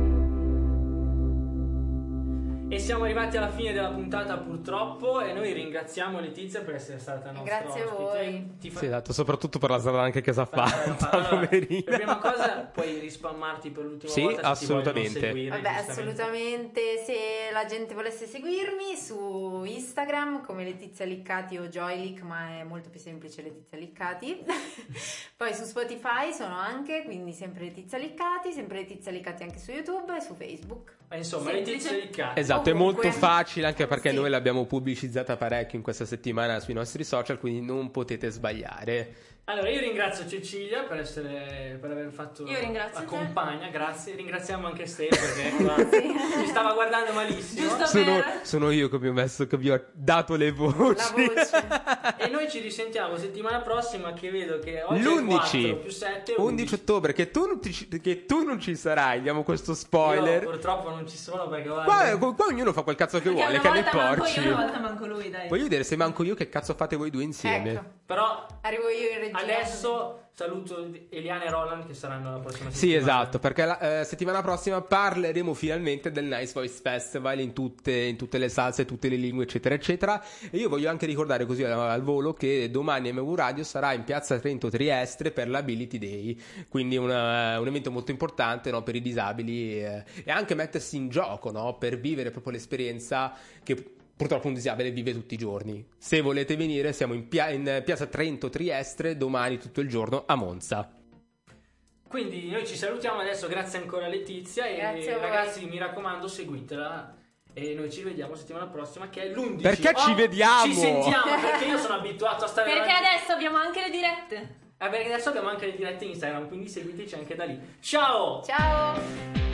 E siamo arrivati alla fine della puntata purtroppo, e noi ringraziamo Letizia per essere stata nostra Grazie a ospite. voi. Ti fa- Sì, esatto, soprattutto per la strada anche che sa fatta, Allora, poverina. per prima cosa puoi rispammarti per l'ultima Sì, volta se assolutamente. ti vogliono seguire, Vabbè, giustamente. assolutamente, se la gente volesse seguirmi su Instagram come Letizia Liccati o Joylic, ma è molto più semplice Letizia Liccati. Poi su Spotify sono anche, quindi sempre Letizia Liccati anche su YouTube e su Facebook. Ma insomma, Semplice. Letizia Liccati. Esatto, è Ovunque. molto facile anche perché Sì. noi l'abbiamo pubblicizzata parecchio in questa settimana sui nostri social, quindi non potete sbagliare. Allora, io ringrazio Cecilia per aver fatto Io ringrazio la te. compagna, grazie. Ringraziamo anche Stefano perché ci stava guardando malissimo. Sono io che vi ho dato le voci. E noi ci risentiamo settimana prossima, che vedo che oggi l'11 è 4 più 7 11 ottobre, che tu non ci sarai, diamo questo spoiler. Io purtroppo non ci sono perché Qua ognuno fa quel cazzo che vuole, che ne porci. Una volta manco lui, dai. Voglio vedere se manco io, che cazzo fate voi due insieme. Ecco. Però arrivo io in regia. adesso saluto Eliana e Roland che saranno la prossima settimana. Sì, esatto, perché la settimana prossima parleremo finalmente del Nice Voice Festival in tutte le salse, tutte le lingue, eccetera eccetera. E io voglio anche ricordare così al volo che domani MV Radio sarà in piazza Trento Trieste per l'Ability Day, quindi un evento molto importante, no, per i disabili, e anche mettersi in gioco, no, per vivere proprio l'esperienza che purtroppo un disabile vive tutti i giorni. Se volete venire, siamo in piazza Trento Trieste domani tutto il giorno a Monza. Quindi noi ci salutiamo adesso, grazie ancora a Letizia. Grazie e a voi. ragazzi, mi raccomando, seguitela. E noi ci vediamo settimana prossima, che è l'11. Perché ci vediamo? Ci sentiamo, perché io sono abituato a stare Perché davanti. adesso abbiamo anche le dirette. Perché adesso abbiamo anche le dirette Instagram, quindi seguiteci anche da lì. Ciao! Ciao!